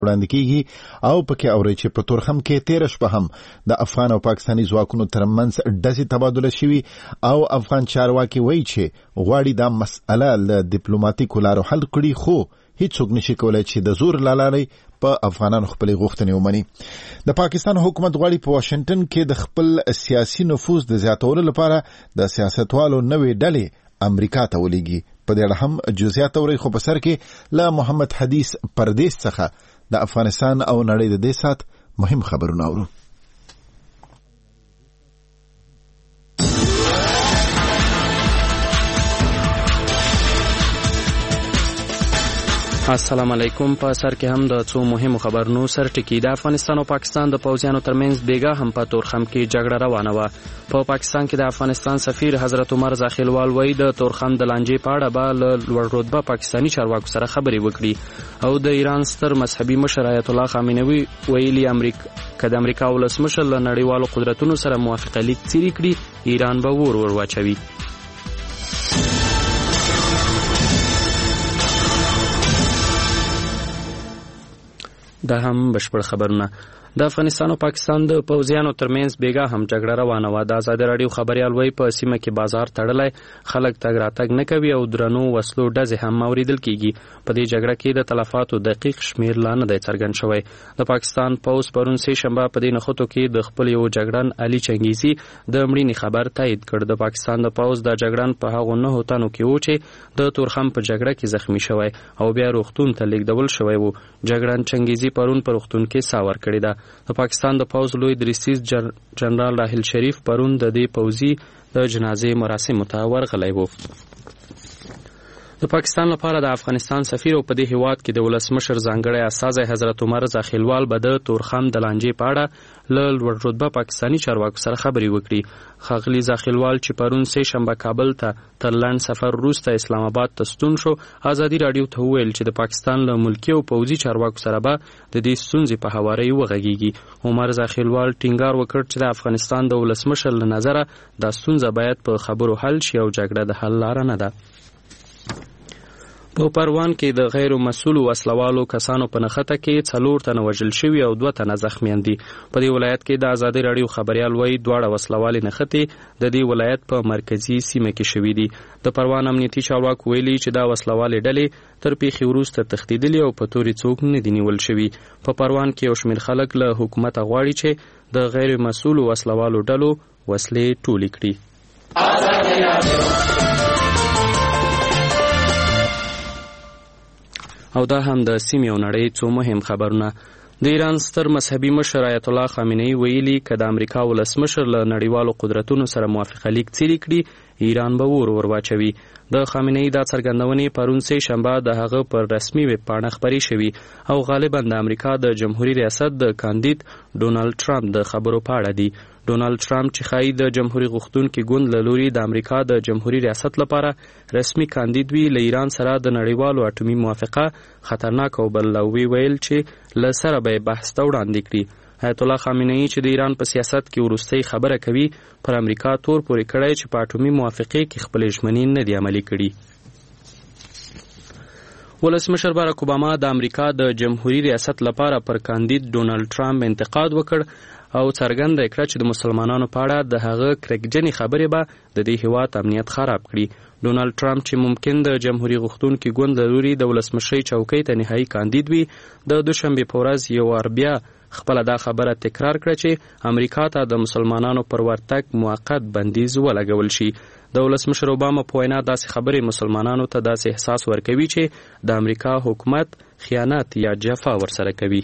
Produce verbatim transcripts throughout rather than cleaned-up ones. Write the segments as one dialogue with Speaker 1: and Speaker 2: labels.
Speaker 1: وړاندې کیږي او پکې اوري چې په تورخم کې تیر شپه هم د افغان او پاکستاني ځواکونو ترمنځ ډزې تبادله شوي او افغان چارواکي وایي چې غواړي دا مسأله له ډیپلوماټیکو لارو حل کړي، خو هیڅوک نشي کولای چې د زور له لارې په افغانانو خپلې غوښتنې ومني. د پاکستان حکومت غواړي په واشنگټن کې د خپل سیاسي نفوذ د زیاتولو لپاره د سیاستوالو نوې ډلې امریکا ته ولېږي. په دې اړه هم جزئیات اوري، خو په سر کې له محمد حدیث پردیس څخه د افغانستان او نړۍ د دې سات مهم خبرونه اورو.
Speaker 2: السلام علیکم. په سر کې هم د څو مهمو خبرونو سر ټکی. د افغانستان او پاکستان د پوځیانو ترمنځ بیګا هم په تورخم کې جګړه روانه وه. په پاکستان کې د افغانستان سفیر حضرت عمر زاخیلوال وایي د تورخم د لانجې په اړه به له لوړ رتبه پاکستاني چارواکو سره خبرې وکړي. او د ایران ستر مذهبي مشر آیت الله خامنوي ویلي امریکا که د امریکا ولسمشر له نړیوالو قدرتونو سره موافقه لیک څیرې کړي، ایران به ور ور واچوي. دا هم بشپړ خبرونه. د افغانستان او پاکستان د پوځیانو ترمنځ بیګا هم جګړه روانه وه. د ازادي راډیو خبریال وایي په سیمه کې بازار تړلی، خلک تګ راتګ نه کوي او درنو وسلو ډزې هم اوریدل کیږي. په دې جګړه کې د تلفاتو دقیق شمیر لا نه دی څرګند شوی. د پاکستان پوځ پرون سه شنبه په دې نښتو کې د خپل یو جګړن علي چنګیزي د مړینې خبر تایید کړ. د پاکستان د پوځ د جګړن په هغو نهو تنو کې و چې د تورخم په جګړه کې زخمی شوی او بیا روغتون ته لیږدول شوی و. جګړن چنګیزي پرون په روغتون کې ساه ورکړې ده. د پاکستان د پوځ لوی دریسیز جنرال راحیل شریف پرون د دې پوځي د جنازې مراسمو ته ورغلی و. د پاکستان لپاره د افغانستان سفیر او په دې هیواد کې د ولسمشر ځانګړی استازی حضرت عمر زاخیلوال به د تورخم د لانجې په اړه له لوړ رتبه پاکستاني چارواکو سره خبرې وکړي. ښاغلي زاخیلوال چې پرون سه شنبه کابل ته تر لنډ سفر وروسته اسلام آباد ته ستون شو، ازادي راډیو ته وویل چې د پاکستان له ملکي او پوځي چارواکو سره به د دې ستونزې په هوارۍ وغږیږي. عمر زاخیلوال ټینګار وکړ چې د افغانستان د ولسمشر له نظره دا ستونزه باید په خبرو حل شي او جګړه د حل لاره نه ده. په پروان کې د غیر مسؤلو وسلوالو کسانو په نښته کې څلور تنه وژل شوي او دوه تنه زخمیان دي. په دې ولایت کې د ازادي راډیو خبریال وایي دواړه وسلوالې نښتې د دې ولایت په مرکزي سیمه کې شوي دي. د پروان امنیتي چارواکو ویلي چې دا وسلوالې ډلې تر پیښې وروسته تښتېدلي او په تورې څوک نه دي نیول شوي. په پروان کې یو شمېر خلک له حکومته غواړي چې د غیر مسؤلو وسلوالو ډلو وسلې ټولې کړي. او دا هم د سیمې او نړۍ څو مهم خبرونه. د ایران ستر مذهبي مشر آیت الله خامنوي ویلي که د امریکا ولسمشر له نړیوالو قدرتونو سره موافقه لیک څیرې کړي، ایران به ور ور واچوي. د خامنوي دا څرګندونې پرون سه شنبه د هغه پر رسمي ویب پاڼه خپرې شوي او غالبا د امریکا د جمهوریت ریاست د کاندید ډونالد ټرمپ د خبرو په اړه دي. ډونالد ټرمپ چې ښایي د جمهوریت غوښتونکي ګوند له لوري د امریکا د جمهوریت ریاست لپاره رسمي کاندید وي، له ایران سره د نړیوالو اټومي موافقه خطرناک او بللوي ویل چې له سره به بحث ته وړاندې کړي. آیت الله خامنه‌ای چې د ایران په سیاست کې وروستۍ خبره کوي، پر امریکا تور پورې کړی چې په اټومي موافقې کې خپلې ژمنې نه دي عملي کړي. ولسمشر باراک اوباما د امریکا د جمهوریت ریاست لپاره پر کاندید ډونالد ټرمپ انتقاد وکړ او څرګنده کړه چې د مسلمانانو په اړه د هغه کرکجنې خبرې به د دې هیواد امنیت خراب کړي. ډونالد ټرمپ چې ممکن د جمهوریت غوښتونکي ګوند له لوري د ولسمشرۍ چوکۍ ته نهایي کاندید وي، د دوشنبې په ورځ یو وار بیا خپله دا خبره تکرار کړه چې امریکا ته د مسلمانانو پر ورتګ موقت بندیز ولګول شي. د ولسمشر اوباما په وینا داسې خبرې مسلمانانو ته داسې احساس ورکوي چې د امریکا حکومت خیانت یا جفا ورسره کوي.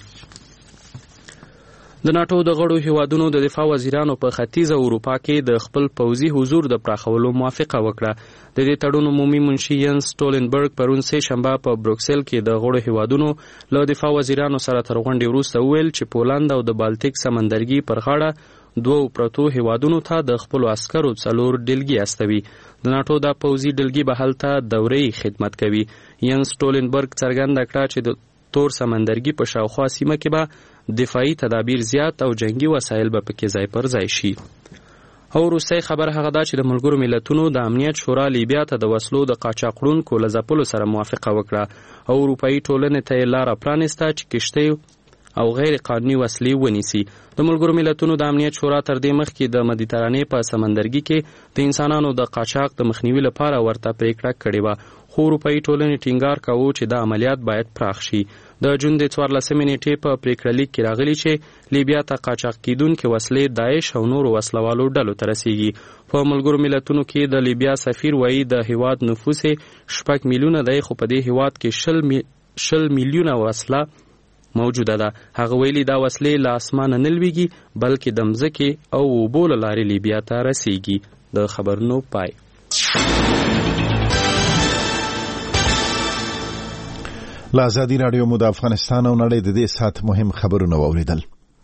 Speaker 2: د ناټو د غړو هیوادونو د دفاع وزیرانو په ختیځه اروپا کې د خپل پوځي حضور د پراخولو موافقه وکړه. د دې تړون عمومي منشي ینس سټولنبرګ پرون سه شنبه په بروکسل کې د غړو هیوادونو له دفاع وزیرانو سره تر غونډې وروسته وویل چې پولند او د بالتیک سمندرګي پر غاړه دوه پروتو هیوادونو ته د خپلو عسکرو څلور ډلګي استوي. د ناټو د پوځي ډلګي به هلته دوري خدمت کوي. ینس سټولنبرګ څرګنده کړه چې د تور سمندرګي په شاوخوا سیمه کې به دفاعي تدابیر زیات او جنگي وسایل به پکې ځای پر ځای شي. او روسي خبر هغه دا چې د ملګرو ملتونو د امنیت شورا لیبیا ته د وسلو د قاچاقړونکو له ځپلو سره موافقه وکړه او اروپایي ټولنې ته یې لاره پرانیسته چې کښتۍ او غیر قانوني وسلې ونیسي. د ملګرو ملتونو د امنیت شورا تر دې مخکې د مدیترانې په سمندرګي کې د انسانانو د قاچاق د مخنیوي لپاره ورته پریکړه کړې وه، خو اروپایي ټولنې ټینګار کاوه چې د عملیات باید پراخ شي. د جون د څوارلسمې نیټې په پریکړه لیک کې راغلي چې لیبیا ته قاچاق کیدونکې وسلې داعش او نورو وسلوالو ډلو ته رسیږي. په ملګرو ملتونو کې د لیبیا سفیر وایي د هیواد نفوس شپږ میلیونه دی، خو په دې هیواد کې شل, می... شل میلیونه وسله موجوده ده. هغه ویلي دا وسلې له اسمانه نه لویږي بلکې د مځکې او اوبو له لارې لیبیا ته رسیږي. د خبرونو پای.
Speaker 1: له ازادي راډیو مو د افغانستان او نړۍ د دې ساعت مهم خبرونه واوریدل.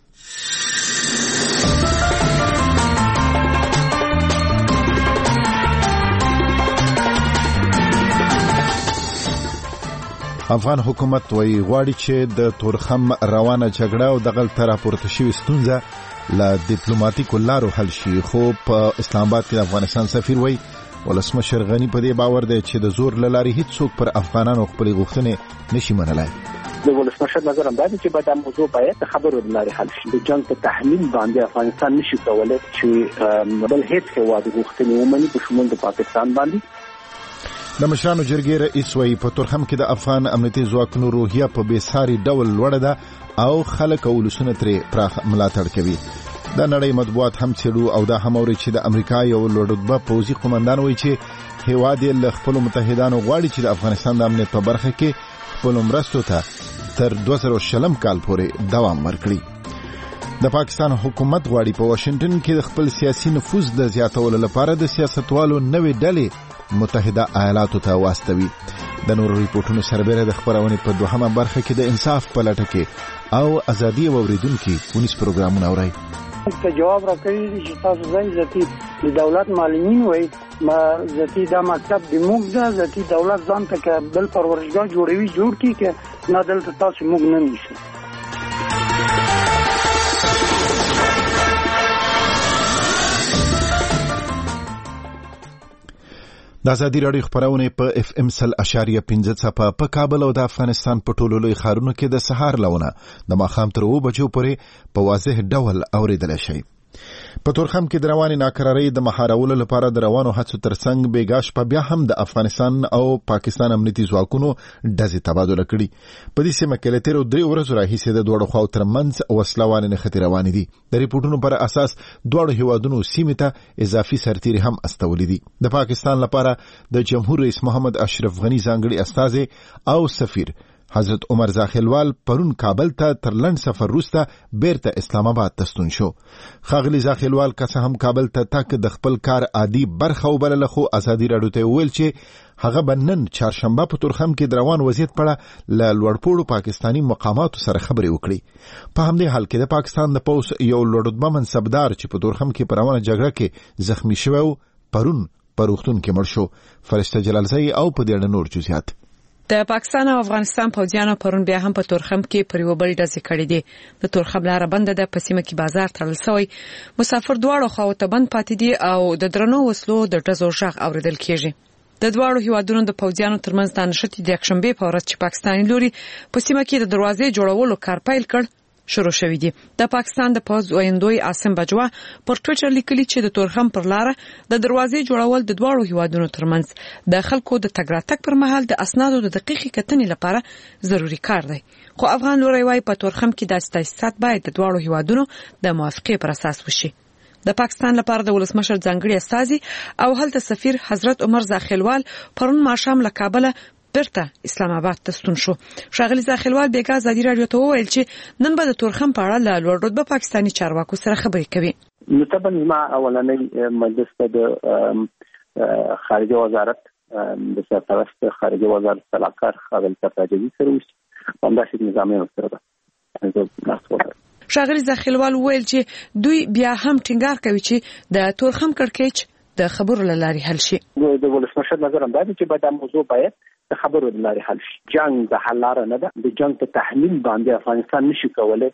Speaker 1: افغان حکومت وایي غواړي چې د تورخم روانه جګړه او د غلطه راپورته شوې ستونزه له ډیپلوماټیکو لارو حل شي، خو په اسلام آباد کې د افغانستان سفیر وایي ولسمشر غني په دې باور دی چې د زور له لارې هیڅوک پر افغانانو خپلې غوښتنې نشي منلای.
Speaker 3: د ولسمشر نظر هم دا دی چې باید دا موضوع باید د خبرو له لارې حل شي. د جنګ په تحلیل باندې افغانستان نشي کولی چې بل هیڅ هېواد غوښتنې ومني په شمول د پاکستان باندې.
Speaker 1: د مشرانو جرګې رئیس وایي په تورخم کې د افغان امنیتي ځواکونو روحیه په بېساري ډول لوړه ده او خلک او ولسونه ترې پراخ ملاتړ کوي. د نړۍ مطبوعات هم څېړو او دا هم اوري چې د امریکا یو لوړ رتبه پوځي قومندان وایي چې هیواد یې له خپلو متحدانو غواړي چې د افغانستان د امنیت په برخه کې خپلو مرستو ته تر دوه زره شلم کال پورې دوام ورکړي. د پاکستان حکومت غواړي په واشنګټن کې د خپل سیاسي نفوذ د زیاتولو لپاره د سیاستوالو نوې ډلې متحده ایالاتو ته واستوي. د نورو ریپورتونو سربېره د خبرونې په دوهمه برخه کې د انصاف په لټه کې او ازادي اوریدونکو ونیس پروګرامونه اوري.
Speaker 4: ته جواب راکړی چې تاسو ځای ذاتی د دولت معلمین وای ما ذاتی دا مکتب د موږ د ذاتی دولت ځان ته بل پرورشګاه جوړوي جوړ کی کې نه دلته تاسو موږ نه نیسو.
Speaker 1: د ازادي راډیو خبرونه په اف ام سل اشاریه پنځه څپه په کابل او د افغانستان په ټولو لوی ښارونو کې د سهار لونه د ماښام تر اوه بجو پورې په واضح ډول اوریدل شي. په تورخم کې د رواني ناکرارۍ د مهارولو لپاره د روانو هڅو ترڅنګ بیګاش په بیا هم د افغانستان او پاکستان امنیتي ځواکونو ډزې تبادله کړي. په دې سیمه کې له تیرو درې ورځو راهیسې د دواړو خواو ترمنځ وسلوالې نښتې روانې دي. د ریپورټونو پر اساس دواړو هیوادونو سیمې ته اضافي سرتیري هم استولې دي. د پاکستان لپاره د جمهور رئیس محمد اشرف غني ځانګړي استازی او سفیر حضرت عمر زاخیلوال پرون کابل ته تر لنډ سفر وروسته بیرته اسلام آباد ته ستون شو. ښاغلي زاخیلوال که څه هم کابل ته تګ د خپل کار عادي برخه وبلله، خو ازادي راډیو ته وویل چې هغه به نن چهارشنبه په تورخم کې د روان وضعیت په اړه له لوړپوړو پاکستاني مقاماتو سره خبرې وکړي. په همدې حال کې د پاکستان د پوځ یو لوړ رتبه منصبدار چې په تورخم کې په روانه جګړه کې زخمی شوی و پرون په روغتون کې مړ شو. فرشته جلالزئی او په دې اړه نور جزئیات.
Speaker 5: د پاکستان او افغانستان پوځیانو پرون بیا هم په تورخم کې پر یو بل ډزې کړې دي. د تورخم لاره بنده ده، په سیمه کې بازار تړل شوی، مسافر دواړو خواو ته بند پاتې دي او د درنو وسلو د ډزو غږ اوریدل کیږي. د دواړو هیوادونو د پوځیانو ترمنځ د نښتې د یکشنبه په ورځ چې پاکستاني لوري په سیمه کې د دروازې جوړولو کار پیل کړ شروع شوې دي. د پاکستان د پوځ ویندوی عاصم بجوا پر ټوئیټر لیکلي چې د تورخم پر لار د دروازې جوړول د دواړو هیوادونو ترمنځ د خلکو د تګ راتګ پر مهال د اسنادو د دقیقې کتنې لپاره ضروری کار دی. خو افغان لوري وايي په تورخم کې د تاسیسات باید د دواړو هیوادونو د موافقې پر اساس وشي. د پاکستان لپاره د ولسمشر ځانګړي استازي او هلته سفیر حضرت عمر زاخیلوال پرون ماښام له کابل برته اسلام آباد ته ستون شو. ښاغلي زاخیلوال بیګا ازادي راډیو ته وویل چې نن به د تورخم په اړه له لوړ رتبه پاکستاني چارواکو سره خبرې کوي.
Speaker 3: نو طبعا ما اولنۍ مجلس ته د خارجه وزارت د سرپرست خارجه وزارت سلاکار ښاغلي تاجدي سره وشي همداسې نظامي سره ده.
Speaker 5: ښاغلي زاخیلوال وویل چې دوی بیا هم ټینګار کوي چې د تورخم کړکېچ د خبرو لاري حل شي.
Speaker 3: د ولسمشر نظر هم دا دی چې باید دا موضوع باید د خبرو لاري حل شي. جنگ د حل لار نه ده. د جنگ په تحلیل باندې افغانستان نشي کولای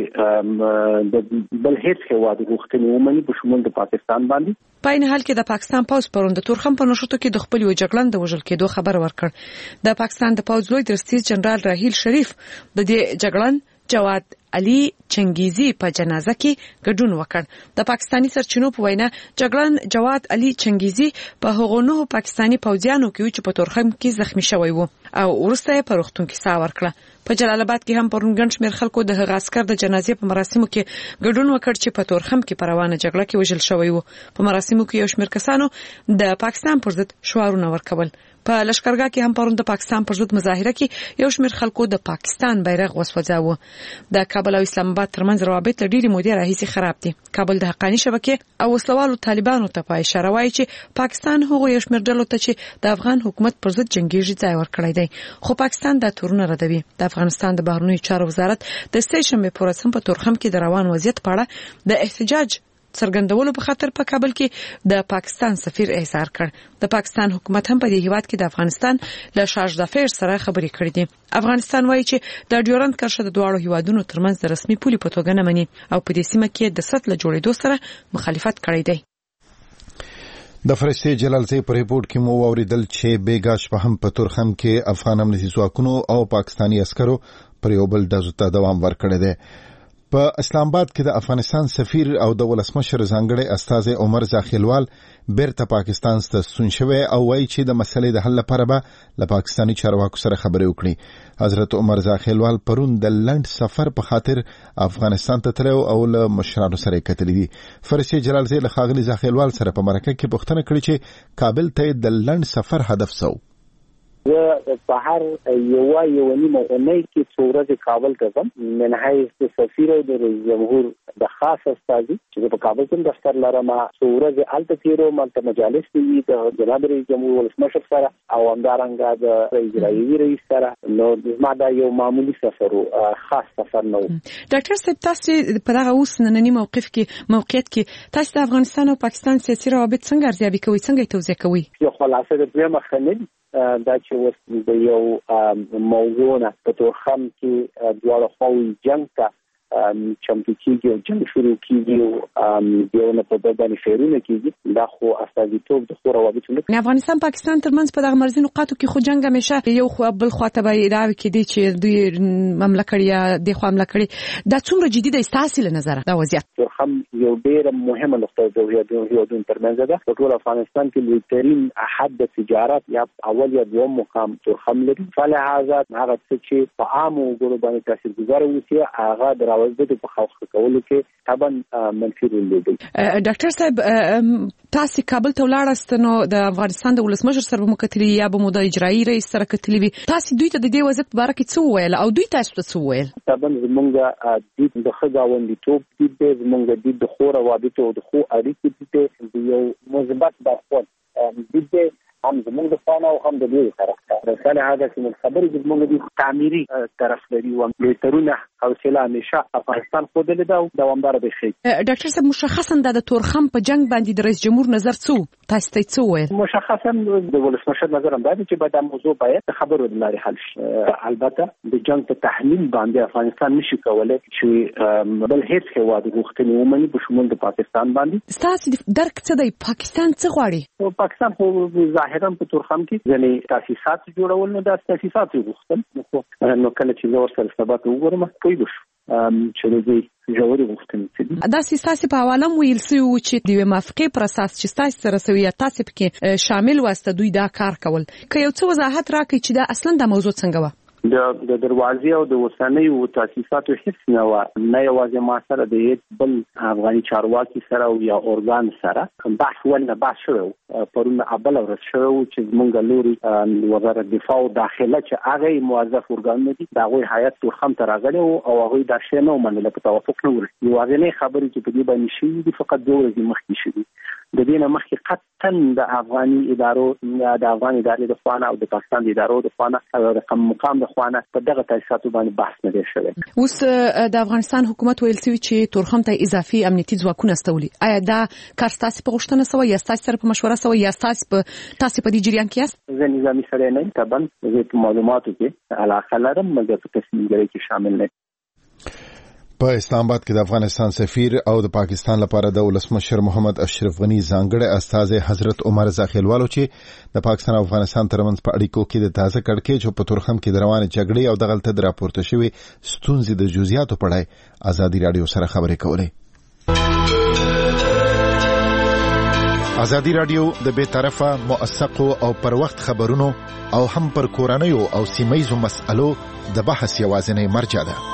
Speaker 3: چې د بل هیڅ هیواد غوښتنې ومني په شمول د پاکستان باندې.
Speaker 5: په این حال کې د پاکستان پوز پرون د تورخم په نشوتو کې د خپل یو جګړن د وژل کېدو خبر ورکړ. د پاکستان د پوز لوی درستیز جنرال راهیل شریف د دې جګړن جواد علي چنګیزي په جنازه کې ګډون وکړ. د پاکستاني سرچینو په وینا جګړن جواد علي چنګیزي په هغو نهو پاکستاني پوځیانو کې چې په تورخم کې زخمی شوی وو او ورسته یې په روغتون کې ساه ورکړه. په جلال آباد کې هم پرون ګڼ شمېر خلکو د هغه عسکر د جنازې په مراسمو کې ګډون وکړ چې په تورخم کې په روانه جګړه کې وژل شوی وو. په مراسمو کې یو شمېر کسانو د پاکستان پر ضد شعارونه ورکول. په لشکرګاه کې هم پرون د پاکستان پر ضد مظاهره کې یو شمېر خلکو د پاکستان بیرغ وسوځاوه. د کابل او اسلام آباد ترمنځ روابط ډېری مودې راهیسې خراب دي. کابل د حقاني شبکې او وسلوالو طالبانو ته په اشاره وایي چې پاکستان هغو یو شمېر ډلو ته چې د افغان حکومت پر ضد جنګیږي ځای ورکړی دی، خو پاکستان دا تورونه ردوي. د افغانستان د بهرنیو چارو وزارت د سه شنبې په ورځ په تورخم کې د روان وضعیت په اړه د احتجاج څرګندولو په خاطر په کابل کې د پاکستان سفیر احضار کړ. د پاکستان حکومت هم په دې هیواد کې د افغانستان له شارژ دافیر سره خبرې کړې دي. افغانستان وایي چې د ډیورند کرښه د دواړو هیوادونو ترمنځ د رسمي پولې په توګه نه مني او په دې سیمه کې د سطل جوړېدو سره مخالفت کړی دی.
Speaker 1: د فرشتي جلالزی په ریپورت کې مو اوریدل چې بیګا شپه هم په تورخم کې افغان امنیتي ځواکونو او پاکستاني عسکرو پر یو بل ډزو ته دوام ورکړی دی. په اسلام آباد کې د افغانستان سفیر او د ولسمشر ځانګړی استازی عمر زاخیلوال بیرته پاکستان ته ستون شوی او وایي چې د مسلې د حل لپاره به له پاکستاني چارواکو سره خبرې وکړي. حضرت عمر زاخیلوال پرون د لند سفر په خاطر افغانستان ته تللی او له مشرانو سره یې کتلي دي. فرشتي جلالزی له ښاغلي زاخیلوال سره په مرکه کې پوښتنه کړې چې کابل ته د لند سفر هدف څه و.
Speaker 3: زه په هر یوه یوه نیمه اونۍ کې څو ورځې کابل ته ځم من حیث د سفیر او د رئیس جمهور د خاص استازي چې په کابل کې دفتر لرم. څو ورځې هلته تېروم، هلته مجالس دي د جناب رئیس جمهور ولسمشر سره او همدارنګه د اجرایي رئیس سره. نو زما دا یو معمولي سفر و، خاص سفر نه و.
Speaker 5: ډاکټر صاحب تاسو په دغه اوس ننني موقف کې موقعیت کې تاسو د افغانستان او پاکستان سیاسي روابط څنګه ارزیابي کوئ، څنګه یې توضیح کوئ؟
Speaker 3: یو خلاصه د دویمه خنل دا چې اوس د یو موضوع نه په تورخم کې دواړه خواوې جنګ ته چمتو کېږي او جنګ شروع کېږي او یو نه په بل باندې شعرونه کېږي. دا خو استازیتوب د خو روابطو نه.
Speaker 5: افغانستان پاکستان ترمنځ په دغه مرزي نقاطو کې خو جنګ همیشه یو خو بل خواته به ادعا کېدی چې دوی حمله کړې یا د خو حمله کړې. دا څومره جدي دی ستاسو له نظره دا وضعیت؟
Speaker 3: تورخم یو ډېره مهمه نقطه د هیوادونو ترمنځ ده. په ټول افغانستان کې لویترین حد د تجارت یا اول یا دوم مقام تورخم لري. فلهذا هغه څه چې په عامو وګړو باندې تاثیرګذار وي هغه د راوځدو په خاصه کولو کې طبعا منفي رول لري.
Speaker 5: ډاکټر صاحب تاسو کابل ته ولاړاست نو د افغانستان د ولسمشر سره مو کتلی یا به مو د اجرایي رئیس سره کتلی وي، تاسو دوی ته د دې وضعیت په اړه کې څه وویل او دوی تاسو ته څه وویل؟
Speaker 3: طبعا زمونږ د خګاوندیتوب د زمونږ د خو روابطو د خو اړیکې د یو مثبت برخورد د هم زمونږ د فانه او هم د دوی طرف ته رساله هغه چې من خبرې د زمونږ د تعمیري طرف لري او لټرونه حوصله همیشه افغانستان خو د لیدو دوامدار به شي.
Speaker 5: ډاکټر صاحب مشخصا د تورخم په جنگ باندې د رئیس جمهور نظر څه تاسو ته څه وایي؟
Speaker 3: مشخصا د ولسمشر نظر هم دی چې باید د موضوع باید خبرو د لاري حل شي. البته د جنگ په تحلیل باندې افغانستان نشي کولای چې بل هیڅ هیواد غوښتنې ومني په شمول د پاکستان باندې.
Speaker 5: تاسو درک څه دی پاکستان څه غواړي؟
Speaker 3: پاکستان خو ظاهرا په تورخم کې ځنې تاسیسات جوړول نو د تاسیسات غوښتل نو کله چې زه ورسره ثبات وګورم پوه شو چې دوی ژورې غوښتنې دي.
Speaker 5: دا سیاسي په حواله مو ویل سوي و چې د موافقې پر اساس چې تاسو سره سوي تاسو پکې شامل واسطه دوی دا کار کول. که یو څه وضاحت راکړي چې دا اصلا د موضوع څنګه و؟
Speaker 3: د د دروازې او د وسنیو تاسیساتو هیڅ نه و، نه یوازې ما سره د هیڅ بل افغاني چارواکي سره او یا اورګان سره بحث ونه بحث شوی. پرون ابل ورځ شوی چې موږ لوري وزارت دفاع او داخله چې هغه موظف اورګان دي دا غوي هیئت تورخم ته راغلی او هغه دا شی نه منل په توافق نه ورسېدل. یوازې نه خبرې چې په دې باندې شي دي فقط دوه ورځې مخکې شوي. د دې نه مخکې قطعا د افغاني ادارو د افغان ادارې د فانه او د پاکستان د ادارو د فانه او د مقام د لخوا په دغه تاسیساتو باندې بحث نه دی شوی.
Speaker 5: اوس د افغانستان حکومت ویل سی چې تورخم ته اضافي امنیتي ځواکونه استولي. آیا دا کار تاسو په غوښتنه سوی یا تاسو سره په مشوره سوی یا تاسو په تاسو په دې جریان کې یاست؟
Speaker 3: زه نظامی سره نه تبن زه په معلوماتو کې علاقه لرم مګر په تصمیم ګیری کې شامل نه.
Speaker 1: په اسلام آباد کې د افغانستان سفیر او د پاکستان لپاره د ولسمشر محمد اشرف غنی ځانګړی استازی حضرت عمر زاخیلوالو چې د پاکستان او افغانستان ترمنځ په اړیکو کې د تازه کړکېچ په تورخم کې د روانې جګړې او د غلطه د راپورته شوی ستونزې د جزئیاتو په اړه ازادي رادیو سره خبرې کولې. ازادي رادیو د بے طرفه موثقو او پر وخت خبرونو او هم پر کورنیو او سیمایي مسألو د بحث یوازینی مرجع ده.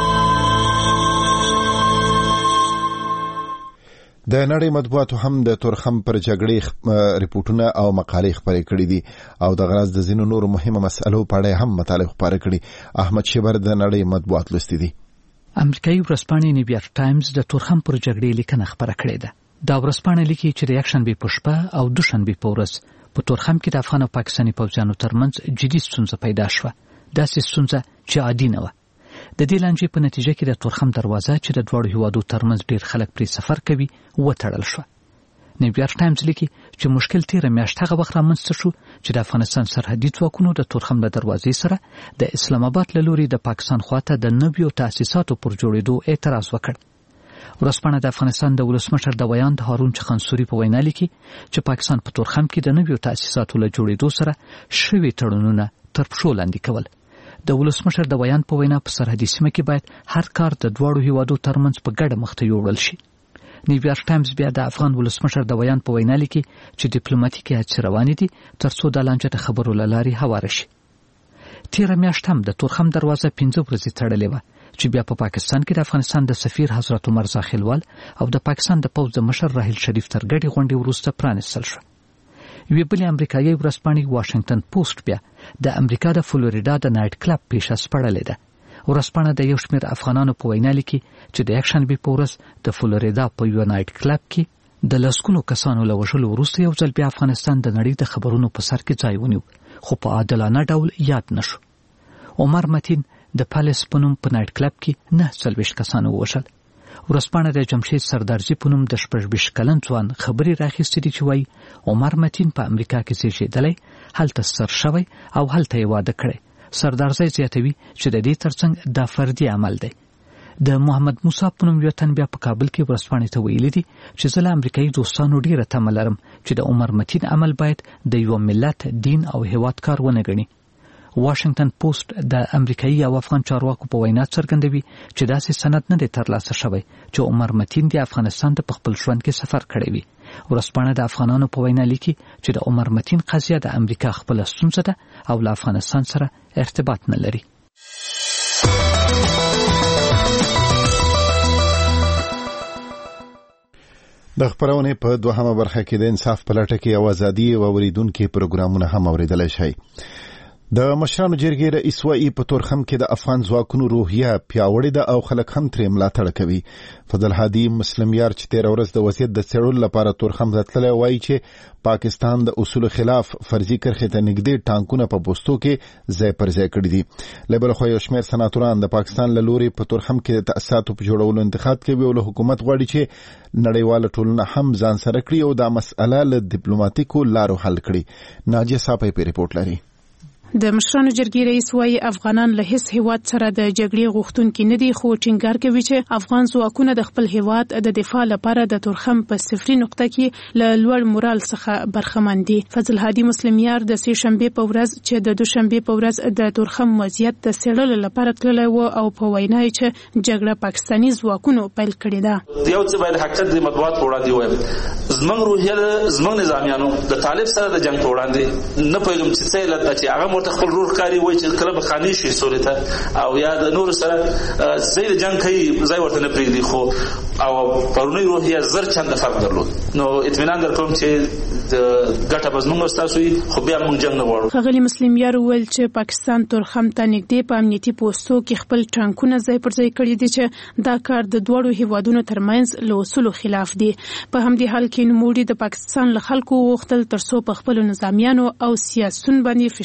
Speaker 1: د نړۍ مطبوعاتو هم د تورخم پر جګړې ریپورتونه او مقالې خپرې کړې دي او د غرض د ځینو نورو مهمه مسألو په اړه هم مطالب خپاره کړي. احمد شیبر د نړۍ مطبوعات لوستي دي.
Speaker 6: امریکایي ورځپاڼې نیویارک ټایمز د تورخم پر جګړې لیکنه خپره کړې ده. دا ورځپاڼه لیکي چې د یکشنبې په شپه او دوشنبې په ورځ په تورخم کې د افغان او پاکستاني پوځیانو ترمنځ جدي ستونزه پیدا شوه. داسې ستونزه چې عادي نه وه. د دې لانجې په نتیجه کې د تورخم دروازه چې د دواړو هیوادو ترمنځ ډیر خلک پرې سفر کوي وتړل شو. نیویارک ټایمز لیکي چې مشکل تیر میاشت هغه وخت رامنځته شو چې د افغانستان سرحدي ځواکونو د تورخم له دروازې سره د اسلام آباد له لوري د پاکستان خواته د نویو تاسیساتو پر جوړېدو اعتراض وکړ. ورځپاڼه د افغانستان د ولسمشر د ویاند هارون چخانسوري په وینا لیکي چې پاکستان په تورخم کې د نویو تاسیساتو له جوړېدو سره شوي تړونونه تر پښو لاندې کول. د ولسمشر د ویاند په وینا په سرحدي سیمه کې باید هر کار د دواړو هیوادو ترمنځ په ګډه مخته یوړل شي. نیویارک ټایمز بیا د افغان ولسمشر د ویاند په وینا لیکي چې ډیپلوماټیکي هڅې روانې دي ترڅو د لانجه د خبرو له لارې هواره شي. تیره میاشت هم د تورخم دروازه پنځه ورځې تړلې وه چې بیا په پاکستان کې د افغانستان د سفیر حضرت عمر زاخیلوال او د پاکستان د پوځ د مشر راحیل شریف تر ګډې غونډې وروسته پرانیستل شو. یوې بلې امریکایي ورځپاڼې واشنگټن پوسټ بیا د امریکا د فلوریدا د نایټ کلب پیښه سپړلې ده. ورځپاڼه د یو شمېر افغانانو په وینا لیکي چې د یکشنبې په ورځ د فلوریدا په یو نایټ کلب کې د لسګونو کسانو له وژلو وروسته یو ځل بیا افغانستان د نړۍ د خبرونو په سر کې ځای ونیو خو په عادلانه ډول یاد نشو. عمر متین د پالیس په نوم په نایټ کلب کې نه څلوېښت کسانو ووژل. ورځپاڼه د جمشید سردارزي په نوم د شپږ ویشت کلن ځوان خبرې راخیستې دي چې وایي عمر متین په امریکا کې زیږېدلی، هلته سر شوی او هلته یې واده کړی. سردارزی زیاتوي چې د دې ترڅنګ دا فردي عمل دی. د محمد موسی په نوم یو تن بیا په کابل کې ورځپاڼې ته ویلي دي چې زه له امریکایي دوستانو ډیره تمه لرم چې د عمر متین عمل باید د یو ملت، دین او هیواد کار ونه ګڼي. واشنگټن پوسټ د امریکایي او افغان چارواکو په وینا څرګندوي چې داسې سند نه دی ترلاسه شوی چې عمر متین د افغانستان د خپل ژوند کې سفر کړی وي. ورځپاڼه د افغانانو په وینا لیکي چې د عمر متین قضیه د امریکا خپل ستونزه ده او له افغانستان سره ارتباط نه لري.
Speaker 1: د خبرونې په دوهمه برخه کې د انصاف په لټه کې او ازادي او اوریدونکو پروګرامونه هم اوریدلای شي. د مشرانو جرګې رئیس وايي په تورخم کې د افغان ځواکونو روحیه پیاوړې ده او خلک هم ترې ملاتړ کوي. فضل هادي مسلم یار چې تیره ورځ د وضعیت د څېړلو لپاره تورخم ته تللی وایي چې پاکستان د اصولو خلاف فرضي کرښې ته نږدې ټانکونه په پوستو کې ځای پر ځای کړي دي. له بل خوا یو شمېر سناتوران د پاکستان له لوري په تورخم کې د تأسیساتو په جوړولو انتقاد کوي او له حکومت غواړي چې نړیواله ټولنه هم ځان سره کړي او دا مسأله له ډیپلوماټیکو لارو حل کړي. ناجیه صاحب په ریپورت لري.
Speaker 7: د مشرانو جرګې رئیس وايي افغانان له هیڅ هیواد سره د جګړې غوښتونکي نه دي، خو ټینګار کوي چې افغان ځواکونه د خپل هیواد د دفاع لپاره د تورخم په صفري نقطه کې له لوړ مورال څخه برخمن دي. فضل هادي مسلم یار د سې شنبې په ورځ چې د دوشنبې په ورځ د تورخم وضعیت د څېړلو لپاره تللی و او په وینا یې چې جګړه پاکستاني ځواکونو پیل کړې ده.
Speaker 8: یو څه باید حقیقت د مطبوعات په وړاندې ووایم. زموږ روحیه زموږ نظامیانو د طالب سره د جنگ په وړاندې نه پوهېږم چې څه علت ده چې هغه ورته خپل رور کاري وایي چې کله به خاني شي سولې ته او یا د نورو سره ځای د جنګ کوي ځای ورته نه پرېږدي، خو او پرونی روحیه زر چنده فرق درلود. نو اطمینان درکوم چې د ګټه به زموږ ستاسو وي، خو بیا موږ جنګ نه غواړو.
Speaker 7: ښاغلي مسلم یار وویل چې پاکستان تورخم ته نږدې په امنیتي پوستو کې خپل ټانکونه ځای پر ځای کړي دي چې دا کار د دواړو هیوادونو ترمنځ له اصولو خلاف دی. په همدې حال کې نوموړي د پاکستان له خلکو وغوښتل ترڅو په خپلو نظامیانو او سیاسیون باندې فشار راوړي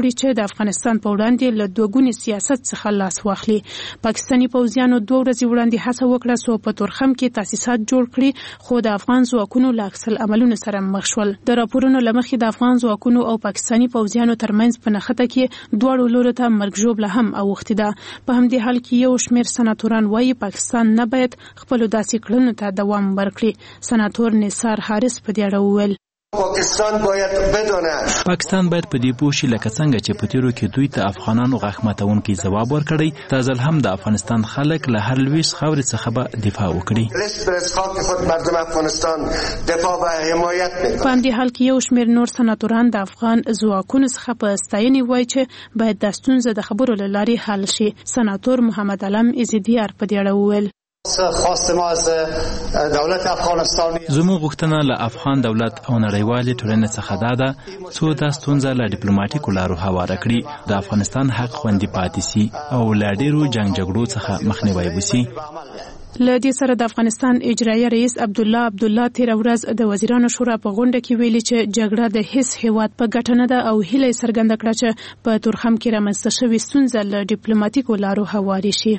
Speaker 7: راوړي چې د افغانستان په وړاندې له دوګوني سیاست څخه لاس واخلي. پاکستاني پوځیانو دوه ورځې وړاندې هڅه وکړه څو په تورخم کې تاسیسات جوړ کړي، خو د افغان ځواکونو له عکس العملونو سره مخ شول. د راپورونو له مخې د افغان ځواکونو او پاکستاني پوځیانو ترمنځ په نښته کې دواړو لورو ته مرګ ژوبله هم اوښتې ده. په همدې حال کې یو شمېر سناتوران وایي پاکستان نه باید خپلو داسې کړنو ته دوام ورکړي. سناتور نثار حارث په دې اړه وویل
Speaker 9: پاکستان باید بدونه
Speaker 10: پاکستان باید په دې پوه شي لکه څنګه چې په تیرو کې دوی ته افغانانو غاښ ماتونکي ځواب ورکړی، دا ځل هم د افغانستان خلک له هر لویس خاورې څخه به دفاع وکړي.
Speaker 9: مردم افغانستان دفاع و حمایت میکنه.
Speaker 7: په همدې حال کې یو شمېر نور سناتوران د افغان ځواکونو څخه په ستاینې وایي چې باید دا ستونزه د خبرو له لارې حل شي. سناتور محمد علم ایزیدیار په دې اړه وویل
Speaker 9: خواست ما از دولت افغانستان
Speaker 10: زموږ غوښتنه له افغان دولت او نړیوالې ټولنې څخه دا ده څو دا ستونزه له ډیپلوماټیکو لارو هواره کړي، د افغانستان حق خوندي پاتې سي او له ډېرو جنګ جګړو څخه مخنیوی وشي.
Speaker 7: له دې سره د افغانستان اجرایي رئیس عبدالله عبدالله تیر ورځ د وزیرانو شورا په غونډه کې ویلي چې جګړه د هیڅ هیواد په ګټه نه ده او هیله یې څرګنده کړه چې په تورخم کې رامنځته شوې ستونزه له ډیپلوماټیکو لارو هوارې شي.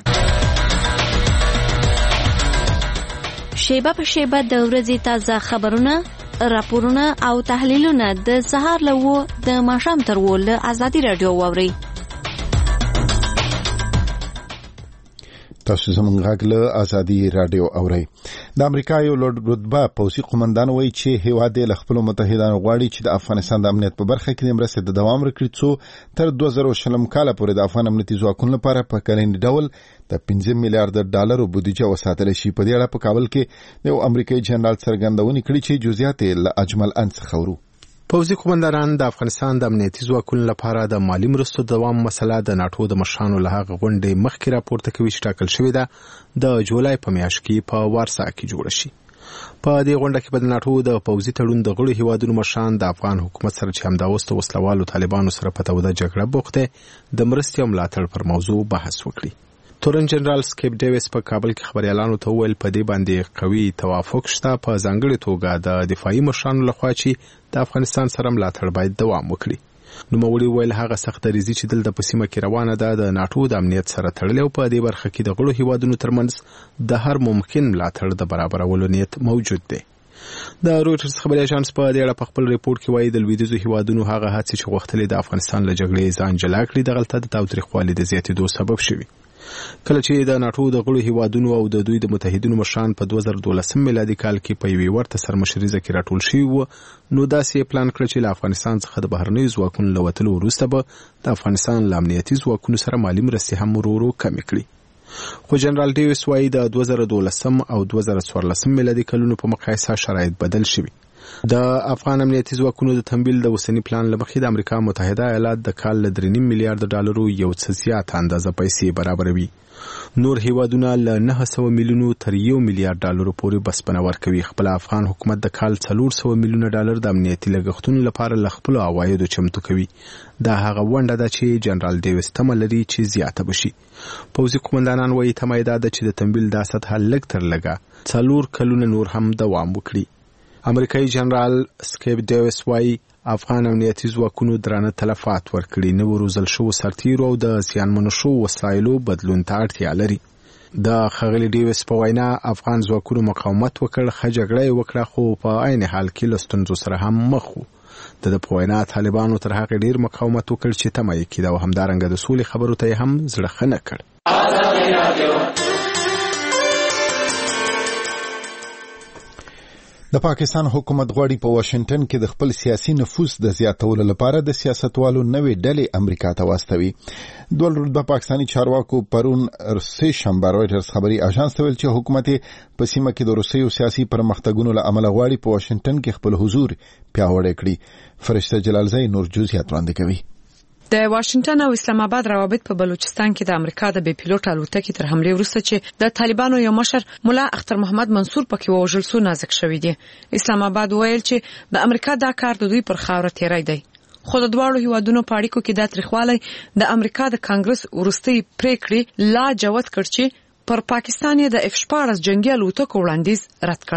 Speaker 11: شیبه په شیبه د ورځې تازه خبرونه، راپورونه او تحلیلونه د سهار له و د ماښام تر و له ازادي رادیو واورئ.
Speaker 1: تاسو زموږ غږ له ازادي رادیو اورئ. د امریکا یو لوړ رتبه پوځي قومندان وایي چې هیواد یې له خپلو متحدانو غواړي چې د افغانستان د امنیت په برخه کې د مرستې د دوام ورکړي څو تر دوه زره شلم کاله پورې د افغان امنیتي ځواکونو لپاره په کلني ډول د پنځه میلیارډ ډالرو بودیجه وساتل شي. په دې اړه په کابل کې د یو امریکایي جنرال څرګندونې کړې چې جزئیات یې له اجمل ان څخه ورو.
Speaker 12: پوځي قومندانان د افغانستان د امنیتي ځواکونو لپاره د مالی مرستو دوام مسله د ناټو د مشرانو له هغه غونډې مخکې راپورته کوي چې ټاکل شوې ده د جولای په میاشت کې په وارسا کې جوړه شي. په دې غونډه کې به د ناټو د پوځي تړون د غړو هیوادونو مشران د افغان حکومت سره چې همدا اوس د وسلوالو طالبانو سره په توده جګړه بوخت دي د مرستې او ملاتړ پر موضوع بحث وکړي. تورن جنرال سکیپ ډیویس په کابل کې خبريالانو ته وویل په دې باندې قوي توافق شته، په ځانګړي توګه د دفاعي مشرانو لخوا چې د افغانستان سره ملاتړ باید دوام وکړي. نو مولوی ویل هغه سخت ریزي چې دلته په سیمه کې روانه ده د ناټو د امنیت سره تړلې او په دې برخه کې د غړو هیوادونو ترمنځ د هر ممکن ملاتړ د برابرولو نیت موجود دی. د رویټرز خبري اژانس په دې اړه په خپل ریپورت کې وایي د لویدیځو هیوادونو هغه هڅې چې غوښتلې د افغانستان له جګړې ځان جلا کړي د غلطه د تاوتریخوالي د زیاتېدو سبب شوي. کله چې د ناټو د غړو هیوادونو او د دوی د متحدینو مشران په دوه زره دولسم میلادي کال کې په یوې ورته سرمشریزه کې راټول شوي وو، نو داسې پلان کړ چې له افغانستان څخه د بهرنیو ځواکونو له وتلو وروسته به د افغانستان له امنیتي ځواکونو سره مالي مرستې هم ورو ورو کمې کړي. خو جنرال ډیویس وایي د دوه زره دولسم او دوه زره څوارلسم میلادي کلونو په مقایسه شرایط بدل شوي. د افغان امنیتي ځواکونو د تمویل د اوسنی پلان له مخې د امریکا متحده ایالات د کال له درې نیم میلیارډ ډالرو یو څه زیات اندازه پیسې برابروي. نور هیوادونه له نه سوه میلیونو تر یو میلیارډ ډالرو پورې بسپنه ورکوي. خپل افغان حکومت د کال څلور سوه میلیونه ډالر د امنیتي لګښتونو لپاره له خپلو عوایدو چمتو کوي. دا هغه ونډه ده چې جنرال ډیویس تمه لري چې زیاته بشي. پوځي قومندانان وایي تمه یې دا ده چې د تمویل دا سطحه لږ تر لږه څلور کلونه نور هم دوام وکړي. امریکایي جنرال سکیپ ډیویس وایي افغان امنیتي ځواکونو درانه تلفات ورکړي، نوو روزل شوو سرتیرو او د زیانمنو شوو وسایلو بدلون ته اړتیا لري. د ښاغلي ډیویس په وینا افغان ځواکونو مقاومت وکړ، ښه جګړه یې وکړه، خو په عین حال کې له ستونزو سره هم مخ وو. د ده په وینا طالبانو تر هغې ډېر مقاومت وکړ چې تمه یې کېده او همدارنګه د سولې خبرو ته یې هم زړه ښه نه کړ.
Speaker 1: د پاکستان حکومت غواړي په واشنگټن کې د خپل سیاسي نفوذ د زیاتولو لپاره د سیاستوالو نوې ډلې امریکا ته واستوي. دوه رتبه پاکستاني چارواکو پرون سه شنبه رویټرز خبري اژانس ته ویل چې حکومت په سیمه کې د روسیې سیاسي پرمختګونو له امله غواړي په واشنگټن کې خپل حضور پیاوړی کړي. فرشته جلالزئی نور جزئیات وړاندې کوي.
Speaker 5: د واشنگټن او اسلام آباد روابط په بلوچستان کې د امریکا د بي پیلوټ الوتکې تر حمله وروسته چې د طالبانو یو مشر مولا اختر محمد منصور پکې وژل شو نازک شوی دی. اسلام آباد ویل چې د امریکا دا کار د دوی پر خاوره تیری دی. خو د دواړو هیوادونو په اړیکو کې د تاریخوالي د امریکا د کانګرس ورستي پریکړې لا جوت کړ چې پر پاکستان د اف شپاړس جنگي الوتکو وړاندیز رد کړ.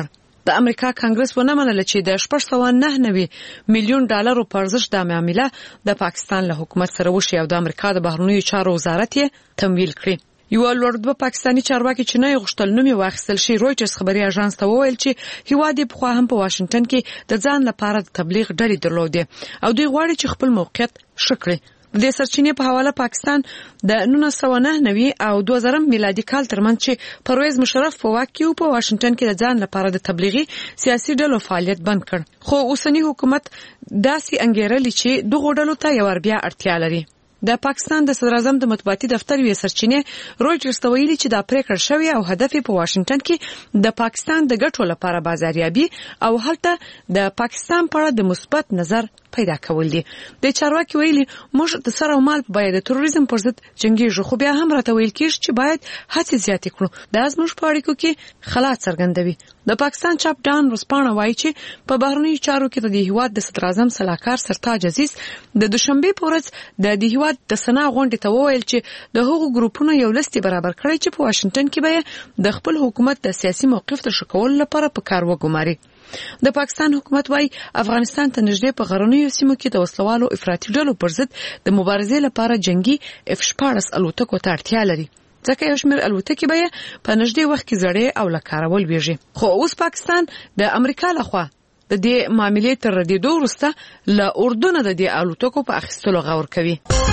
Speaker 5: د امریکا کانګرس ونه منله چې د شپږ سوه نه نوي میلیون ډالرو په ارزښت د معامله د پاکستان له حکومت سره وشي او د امریکا د بهرنیو چارو وزارت یې تمویل کړي. یو لوړ پاکستانی چارواکي چې نه غوښتل نوم یې واخیستل شي رويټرز خبري اژانس ته وویل چې هیواد په خوا هم په واشنگټن کې د ځان لپاره د تبلیغ ډلې درلودې او دوی غواړي چې خپل موقعیت ښه کړي. د سرچینې په حواله پاکستان د نولس سوه نه نوي او دوه زره میلادي کال ترمنځ چې پرویز مشرف په واک کې په واشنگټن کې د ځان لپاره د تبلیغي سیاسي ډلو فعالیت بند کړ، خو اوسنی حکومت داسې انګیرلي چې دغه ډلو ته یو بیا اړتیا لري. د پاکستان د صدر اعظم د مطبوعاتي دفتر وی سرچینې رويټرز ته ویلي چې دا پریکړه شوې او هدف په واشنگټن کې د پاکستان د ګټو لپاره بازاریابي او هلته د پاکستان په اړه د مثبت نظر پیدا کول دي. د چارواکي ویلي موږ د سر او مال په بیه د تروریزم پر ضد جنگیږو، خو بیا هم راته ویل کېږي چې باید هڅې زیاتې کړو. دا زموږ په اړیکو کې خلا څرګندوي. د پاکستان چاپ ډان ورسپانه وایي چې په بهرنیو چارو کې د هیواد د صدر اعظم سلاکار سرتاج عزیز د دوشنبه په ورځ د دې هیواد د سنا غونډې ته وویل چې د هغو ګروپونو یو لیست برابر کړی چې په واشنگټن کې به د خپل حکومت د سیاسي موقف تر ښه کولو لپاره په کار وګماري. د پاکستان حکومت وايي افغانستان ته نږدې په غرنیو سیمو کې د وسلوالو افراطي ډلو پر ضد د مبارزې لپاره جنگي اف شپاړس الوتکو ته اړتیا لري، ځکه یو شمېر الوتکې به په نږدې وخت کې زړې او له کارول ویږي. خو اوس پاکستان د امریکا لخوا د دې معاملې تر ردېدو وروسته له اردن د دې الوتکو په اخیستلو غور کوي.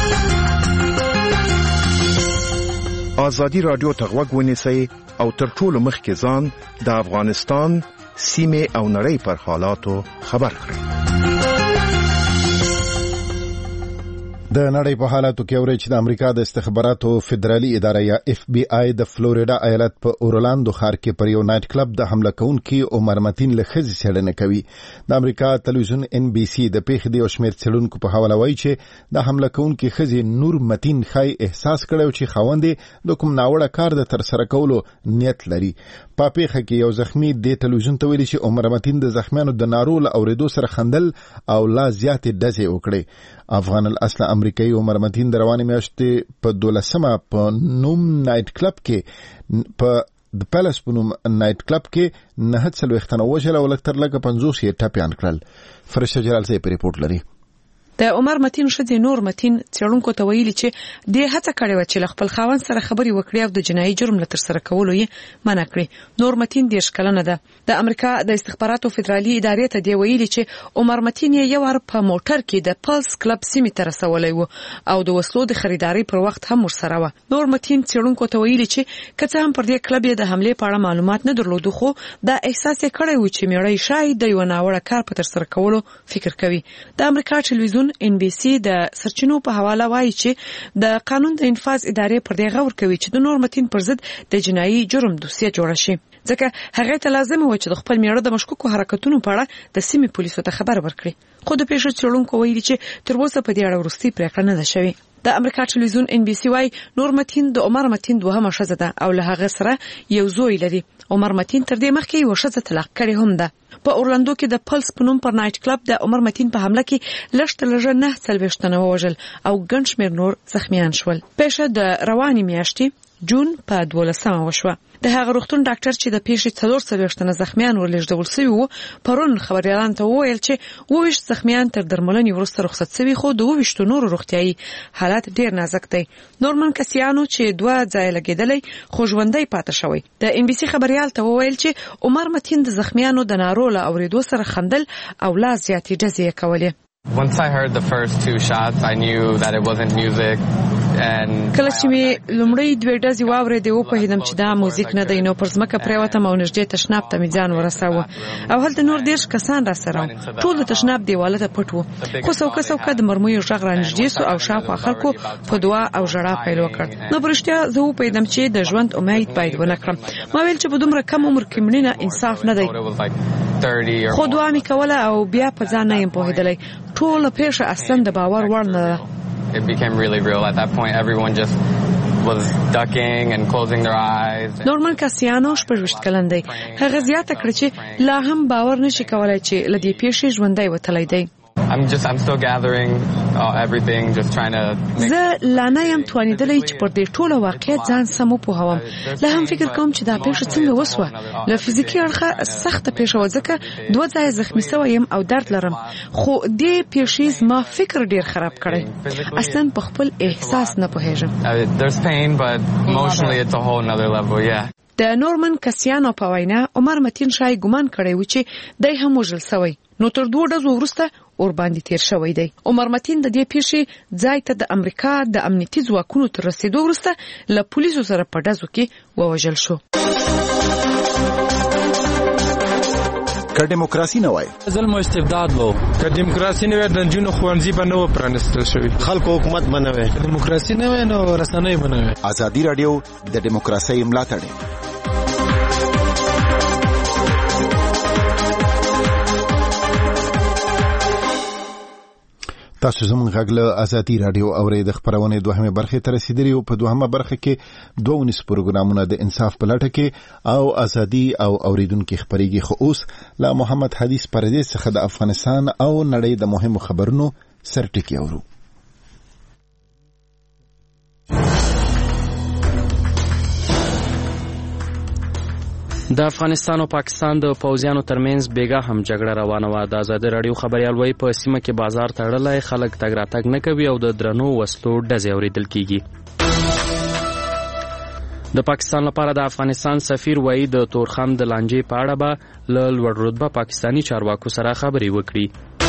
Speaker 13: آزادي رادیو ته غوږ ونیسئ او تر ټولو مخکې ځان د افغانستان سیمه او نړۍ پر حالاتو خبر کړئ.
Speaker 1: د نړۍ په حالاتو کې اوري چې د امریکا د استخباراتو فدرالي اداره یا اف بی آی د فلوریدا ایالت په اورلاندو ښار کې پر یو نایټ کلب د حمله کوونکي عمر متین له ښځې څېړنه کوي. د امریکا تلویزیون ان بي سي د پیښې د یو شمېر څېړونکو په حواله وایي چې د حمله کوونکي ښځې نور متین ښایي احساس کړی چې خاوند یې د کوم ناوړه کار د ترسره کولو نیت لري. په پیښه کې یو زخمی د تلویزیون ته ویلي چې عمر متین د زخمیانو د نارو له اورېدو سره خندل او لا زیاتې ډزې وکړې. افغان الاصل امریکایي عمر متین د روانې میاشتې په دولسمه په نوم نایټ کلب کې په د پیلس په نوم نایټ کلب کې نه څلوېښت تنه وژل او لږ تر لږه پنځوس یې ټپیان کړل. فرشته جلال صاحب ریپورټ لري.
Speaker 5: د عمر متین ښځې نور متین څېړونکو ته ویلي چې دې هڅه کړې وه چې له خپل خاوند سره خبرې وکړي او د جنایي جرم له ترسره کولو یې منع کړي. نور متین دېرش کلنه ده. د امریکا د استخباراتو فدرالي ادارې ته دې ویلي چې عمر متین یې یو وار په موټر کې د پلس کلب سیمې ته رسولی و او د وسلو د خریدارۍ پر وخت هم ورسره وه. نور متین څېړونکو ته ویلي چې که څه هم پر دې کلب یې د حملې په اړه معلومات نه درلودو، خو دا احساس یې کړی و چې میړی شاید د یو ناوړه کار په ترسره کولو فکر کوي. د امریکا ټلویزیون ان بي سي د سرچینو په حواله وایي چې د قانون د انفاظ ادارې پر دې غور کوي چې د نور متین پر ضد د جنایي جرم دوسیه جوړه شي، ځکه هغه ته لازم و چې د خپل میړه د مشکوکو حرکتونو په اړه د سیمې پولیسو ته خبر ورکړي. خو د پیښې څېړونکو ویلي چې تر اوسه په دې اړه وروستۍ پریکړه نه ده شوې. د امریکا ټلویزیون ان بي سي وايي نور متین د عمر متین دوهمه ښځه ده او له هغه سره یو زوی لري. عمر متین تر دې مخکې یو ښځه طلاق کړې هم ده. په اورلاندو کې د پلس په نوم پر نایټ کلب د عمر متین په حمله کې لږ تر لږه نه څلوېښت تنه ووژل او ګڼ شمېر نور زخمیان شول. پیښه د روانې میاشتې جون په دولسمه وشوه. د هغه روغتون ډاکټر چې د پیښې څلور څلوېښت تنه زخمیان ورلېږدول سوي وو پرون خبریالانو ته وویل چې اووه ویشت زخمیان تر درملنې وروسته رخصت سوي، خو د اووه ویشتو نورو روغتیایي حالت ډېر نازک دی. نورمن کسیانو چې دوه ځایه لګېدلی خو ژوندی پاتې شوی د ان بي سي خبریال ته وویل چې عمر متین د زخمیانو د نارو له اورېدو سره خندل او لا زیاتې ډزې یې کولې.
Speaker 14: Once I heard the first two shots, I knew that it wasn't music.
Speaker 5: کله چې مې لومړی دوه ډزې واورېدې وپوهېدم چې دا موزیک نه دی، نو پر ځمکه پرېوتم او نږدې تشناب ته مې ځان ورساوه او هلته نور دېرش کسان راسره وو. ټول د تشناب دیواله ته پټ وو، خو څوکه څوکه د مرمیو غږ رانږدې سو او شاوخوا خلکو په دعا او ژړا پیل وکړ. نو په رښتیا زه وپوهېدم چې د ژوند امید باید ونه کړم. ما ویل چې په دومره کم عمر کې مړینه انصاف نه دی، خو دعا مې کوله او بیا په ځان نه یم پوهېدلی. ټوله پیښه اصلا د باور وړ نه ده.
Speaker 14: It became really real at that point. Everyone just was ducking and closing their eyes.
Speaker 5: نورمن کاسیانو شپږ ویشت کلن دی. هغه زیاته کړه چې لا هم باور نشي کولای چې له دې پیښې ژوندی وتلی دی.
Speaker 14: I'm just I'm still gathering uh, everything, just trying to.
Speaker 5: زه لا نه یم توانیدلی چې پر دې ټوله واقعیت ځان سم وپوهوم. لا هم فکر کوم چې دا پیښه څنګه وسوه. له فزیکي اړخه سخته پیښه و ځکه دوه ځای زخمی شوی یم او درد لرم. خو دې پیښې زما فکر ډیر خراب کړی. اصلا په خپل احساس نه پوهیږم.
Speaker 14: There's pain, but emotionally it's a whole another level, yeah.
Speaker 5: د نورمن کسیانو په وینا عمر متین شای ګمان کړی و چې دای هم وژل شوی. نو تر دوه ورځې وروسته اور باندې تیر شوی دی. عمر متین د دې پیښې ځای ته د امریکا د امنیتي ځواکونو تر رسیدو وروسته له پولیسو سره په ډزو کې ووژل شو.
Speaker 1: که دیموکراسي نه وای
Speaker 15: ظلم او استبداد وو، که دیموکراسي نه وای د جنونو خوانځي به نه پرانستل شوی، خلکو حکومت بنوي. دیموکراسي نه وای نو رسنۍ بنوي.
Speaker 1: ازادي رادیو د دیموکراسي ملاتړ. تاسو زموږ غږ له ازادي رادیو اورئ. د خبرونې دوهمه برخه ته رسیدلی او په دوهمه برخه کې دوه نس پروګرامونه د انصاف په لټه کې او ازادي او اوریدونکو خبريږي. خو اوس لا محمد حدیث پردیس څخه د افغانستان او نړۍ د مهمو خبرونو سرټکی اورو.
Speaker 2: د افغانستان او پاکستان د پوځیانو ترمنځ بیګا هم جګړه روانه و. د آزاد رادیو خبريال وای په سیمه کې بازار تړلای، خلک تګ راتګ نه کوي او د درنو وسلو ډزې اوریدل کیږي. د پاکستان لپاره د افغانستان سفیر وای د تورخم د لانجې په اړه به له لوړ رتبه پاکستانی چارواکو سره خبرې وکړي.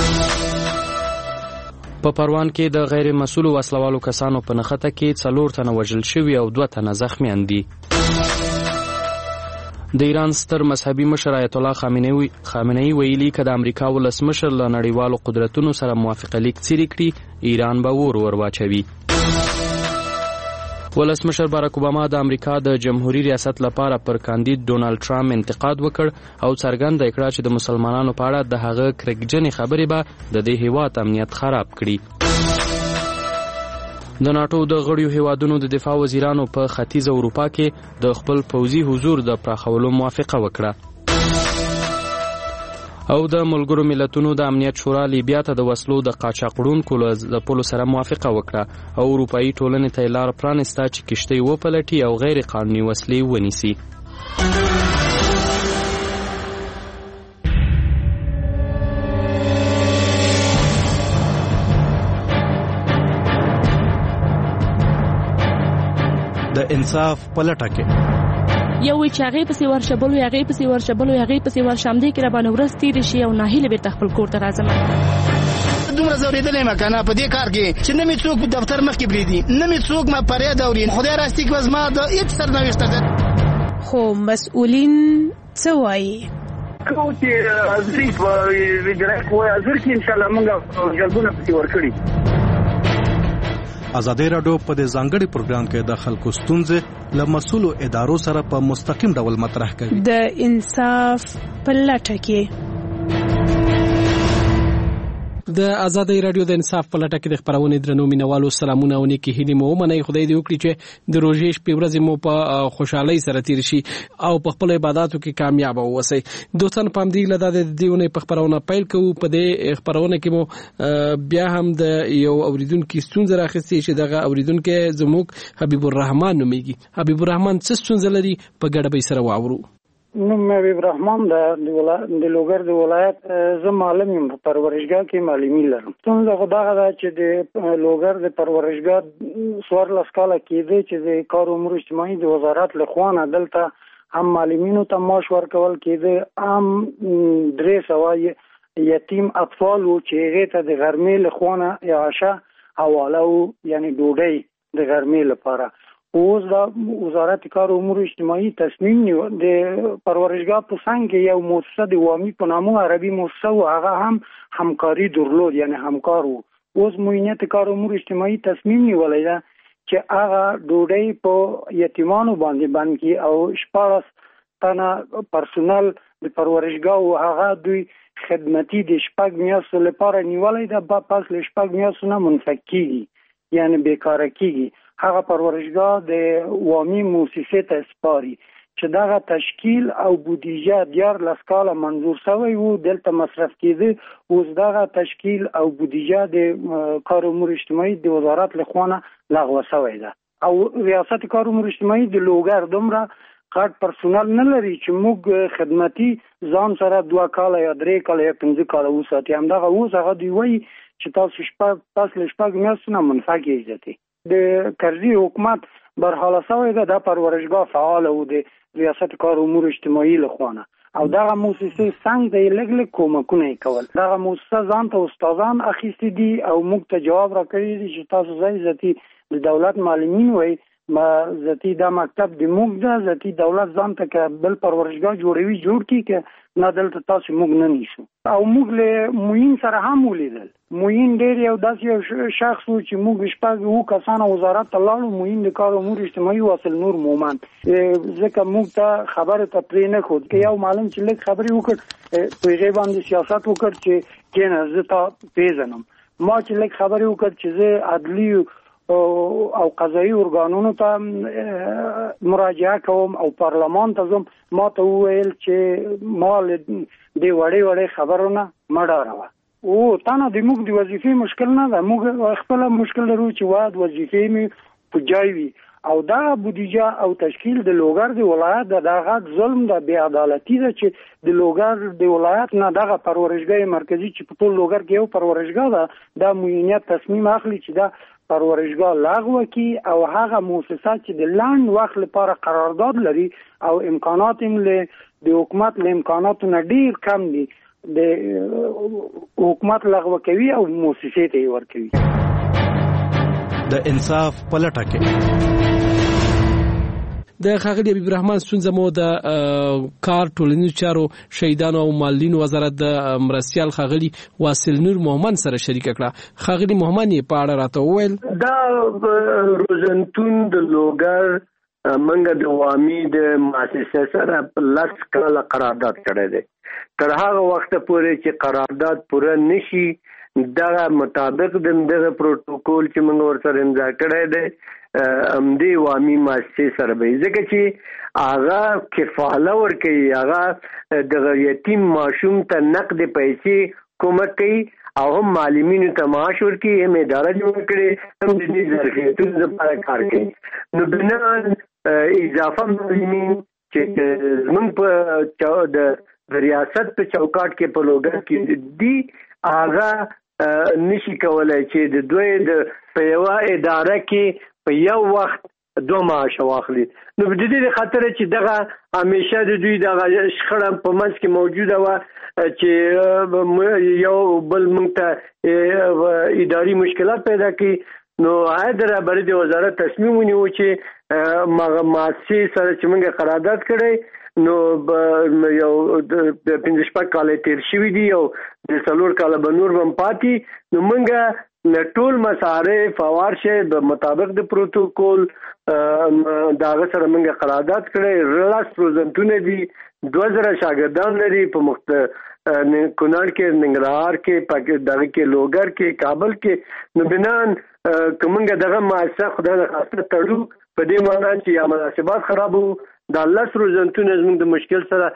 Speaker 2: په پروان کې د غیر مسؤل وسلوالو کسانو په نښته کې څلور تنه وژل شوي او دوه تنه زخمیان دي. د ایران ستر مذهبي مشر آیت الله خامنه‌ای خامنه‌ای ویلي چې د امریکا ولسمشر له نړیوالو قدرتونو سره موافقه لیک څیرې کړي، ایران به ور ور واچوي. ولسمشر باراک اوباما د امریکا د جمهوریت ریاست لپاره پر کاندید ډونالد ټرمپ انتقاد وکړ او څرګنده کړه چې د مسلمانانو په اړه د هغه کرکجنې خبرې به د دې هیواد امنیت خراب کړي. د ناتو د غړیو هیوادونو د دفاع وزیرانو په ختیځ اروپا کې د خپل پوځي حضور د پراخولو موافقه وکړه. او د ملګرو ملتونو د امنیت شورا لیبیا ته د وسلو د قاچاقړونکو له پولو سره موافقه وکړه او اروپایي ټولنې ته لار پرانسته چې کشتۍ وپلټي او غیر قانوني وسلې ونیسي.
Speaker 16: د انصاف پلټه کې
Speaker 17: یو وی چې هغه پسې ورشبل وي هغه پسې ورشبل وي هغه پسې ورشم دی کې را باندې ورس تیر شي او ناهیله به خپل کور ته راځم.
Speaker 18: دومره زوریدلې مکنه په دې کار کې چې نه می څوک په دفتر مخ کې بریدي، نه می څوک ما پرې دا ورین خدای راستي کې وزما د هیڅ سرنوشت ده.
Speaker 7: خو مسؤلین څه وایي؟
Speaker 4: کو چې ازري په ویډرک وای ازر کې ان شاء الله موږ جلبونه پسې ورکړي.
Speaker 16: ازادي رادیو په دې ځانګړي پروګرام کې د خلکو ستونزې له مسؤلو ادارو سره په مستقیم ډول مطرح کوي.
Speaker 7: د انصاف په لټه کې
Speaker 19: د ازادي رادیو د انصاف په لټه کې د خبرونې درنو مینوالو سلامونه او نیکی هیلې مو منئ. خدای دې وکړي چې د روزې شپې ورځې مو په خوشحالۍ سره تیر شي او په خپل عبادتو کې کامیاب اوسئ. دوستان پام دی لدا د دیونه په خبرونه پیل کوو. په دې خبرونه کې مو بیا هم د یو اوریدونکو ستونزه راخستې چې دغه اوریدونکو زموږ حبیب الرحمن نوميږي. حبیب الرحمن څه ستونزه لري په ګډه به سره واورو.
Speaker 4: نوم حبیب الرحمن د د لوګر د ولایت زه معلم یم په پرورشګاه کې معلمي لرم. څنګه خدای دا چې د لوګر د پرورشګاه سوار لسکاله کې دی چې د کار امور اجتماعي د وزارت له خوا نه دلته هم معلمینو ته معاش ورکول کېده، هم درې سوه یتیم اطفال و چې هغه ته د غرمې له خوا نه اعاشه حواله و، یعنی ډوډۍ د غرمې لپاره. اوس دا وزارت کار امور اجتماعي تصمیم نیو د پرورشګاه په څنګ کې یو مؤسسه د وامی په نامه عربي مؤسسه او هغه هم همکاري درلود، یعنی همکار وو. اوس موینت کار امور اجتماعي تصمیم نیولای دا چې هغه ډوډۍ په یتیمانو باندې باندې او شپارس تنه پرسونل د پرورشګاه او هغه دوی خدمتي د شپږ میاشتو لپاره نیولای دا په پاس له شپږ میاشتو نه منفک کیږي، یعنی بیکاره کیږي. هغه پرورشګاه د وامی مؤسسې ته سپاري چې دغه تشکیل او بودیجه دیار لسکاله منظور شوی وو دلته مصرف کېده اوس دغه تشکیل او بودیجه د کار امور اجتماعي د وزارت لخوا لغوه شوی ده او ریاست کار امور اجتماعي د لوګر دومره غټ پرسونل نه لري چې موږ خدمتي ځان سره دوه کاله یا درې کاله یا پنځه کاله وساتي همدغه اوس هغه دوی وایي چې تاسو شپږ تاسو له شپږ میاشتو نه منفعه کېږئ. د کرزي حکومت برحاله شوی ده د پرورشگاه فعال و د ریاست کار امور اجتماعي لخوا او دغه موسسه څنګه د لګ لګ کومکونه کول دغه موسسه ځان ته استادان اخیستي دي او موږ ته جواب راکړي دي چې تاسو ځای ذاتی د دولت معلمین وای ما ذاتی دا مکتب د موږ ده ذاتی دولت ځان ته ک بل پرورشگاه جوړوي جوړ کی ک نه دلته تاسو موږ نه نیسو او موږ له موین سره هم ولیدل موین ډیر یو داسې شخص و چې موږ شپږ وو کسانه وزارت ته لاړو موین د کار امور اجتماعي واصل نور مومن ځکه موږ ته خبره ته پرې نه خود که یو معلم چې لږ خبرې وکړ په هغې باندې سیاست وکړ چې کینه زه تا پیژنم ما چې لږ خبرې وکړ چې زه عدلي او قضایي ارګانونو ته مراجعه کوم او پارلمان ته ځم ما ته وویل چې ما د وړې وړې خبرونه مه ډاروه او تنه د موږ د وظیفې مشکل نه ده موږ خپل مشکل لرو چې واید وظیفې مې په جای وي او دا بودیجه او تشکیل د لوګر د ولایت د دغه ظلم د بې عدالتي ده چې د لوګر د ولایت نه دغه پرورشګاه مرکزی چې په ټول لوګر کې یو پرورشګاه ده د موینیت تصمیم اخلي چې دا پرورشگاه لغوه کی او هغه مؤسسه چې د لاند وخت لپاره قرارداد لري او امکانات هم له د حکومت له امکاناتو نه ډیر کم دي د حکومت لغوه کوي او مؤسسې ته ورکوي.
Speaker 16: د انصاف پلټه کې
Speaker 19: د ښاغلي حبیب الرحمن ستونزه مو د کار ټولنیزو چارو شهیدانو او مالدینو وزارت د مرستیال ښاغلي واصل نور محمد سره شریک کړه. ښاغلي محمد یې په اړه راته وویل
Speaker 20: دا روزنتون د لوګر منګه د عوامي د مؤسسه سره په لاس کله قرارداد کړی دی تر هغه وخت پورې چې قرارداد پوره نشي دغه مطابق د دغه پروتوکول چې موږ ورسره امضا کړی دی امدی عوامي مؤسسې سره به ځکه چې هغه کفاله ورکوي هغه د یتیم ماشوم ته نقد پیسې کومک کوي او هم معلمینو ته معاش ورکوي هم اداره جوړ کړي هم د دې ظرفیتونو لپاره کار کوي. نو بنا اضافه معلمین چې زموږ په د ریاست په چوکاټ کې په لوګر کې دي هغه نشي کولای چې د دوی د په یوه اداره کې په یو وخت دوه معاش واخلي. نو د دې خاطر چې دغه همیشه د دوی دغه شخړه په منځ کې موجوده وه چې یو بل موږ ته اداري مشکلات پیدا کړي نو حیدر رهبري د وزارت تصمیم ونیو چې مؤسسې سره چې موږ قرارداد کړی نو یو د پنځه شپږ کاله تیر شوي دي او د څلور کاله به نور هم پاتې نو موږ ټول مصارف او ارشه په مطابق د پروتوکول داغه سره موږ قرارداد کړی لاس روزنتونه دي دوه زره شاګردان لري په مخت کونړ کې ننګرهار کې پاک دغه کې لوګر کې کابل کې نو بنان کومګه دغه مؤسسه خدای نه خاصه تړو په دې معنی چې یا مناسبات خرابو د لاس روزنتونه زموږ د مشکل سره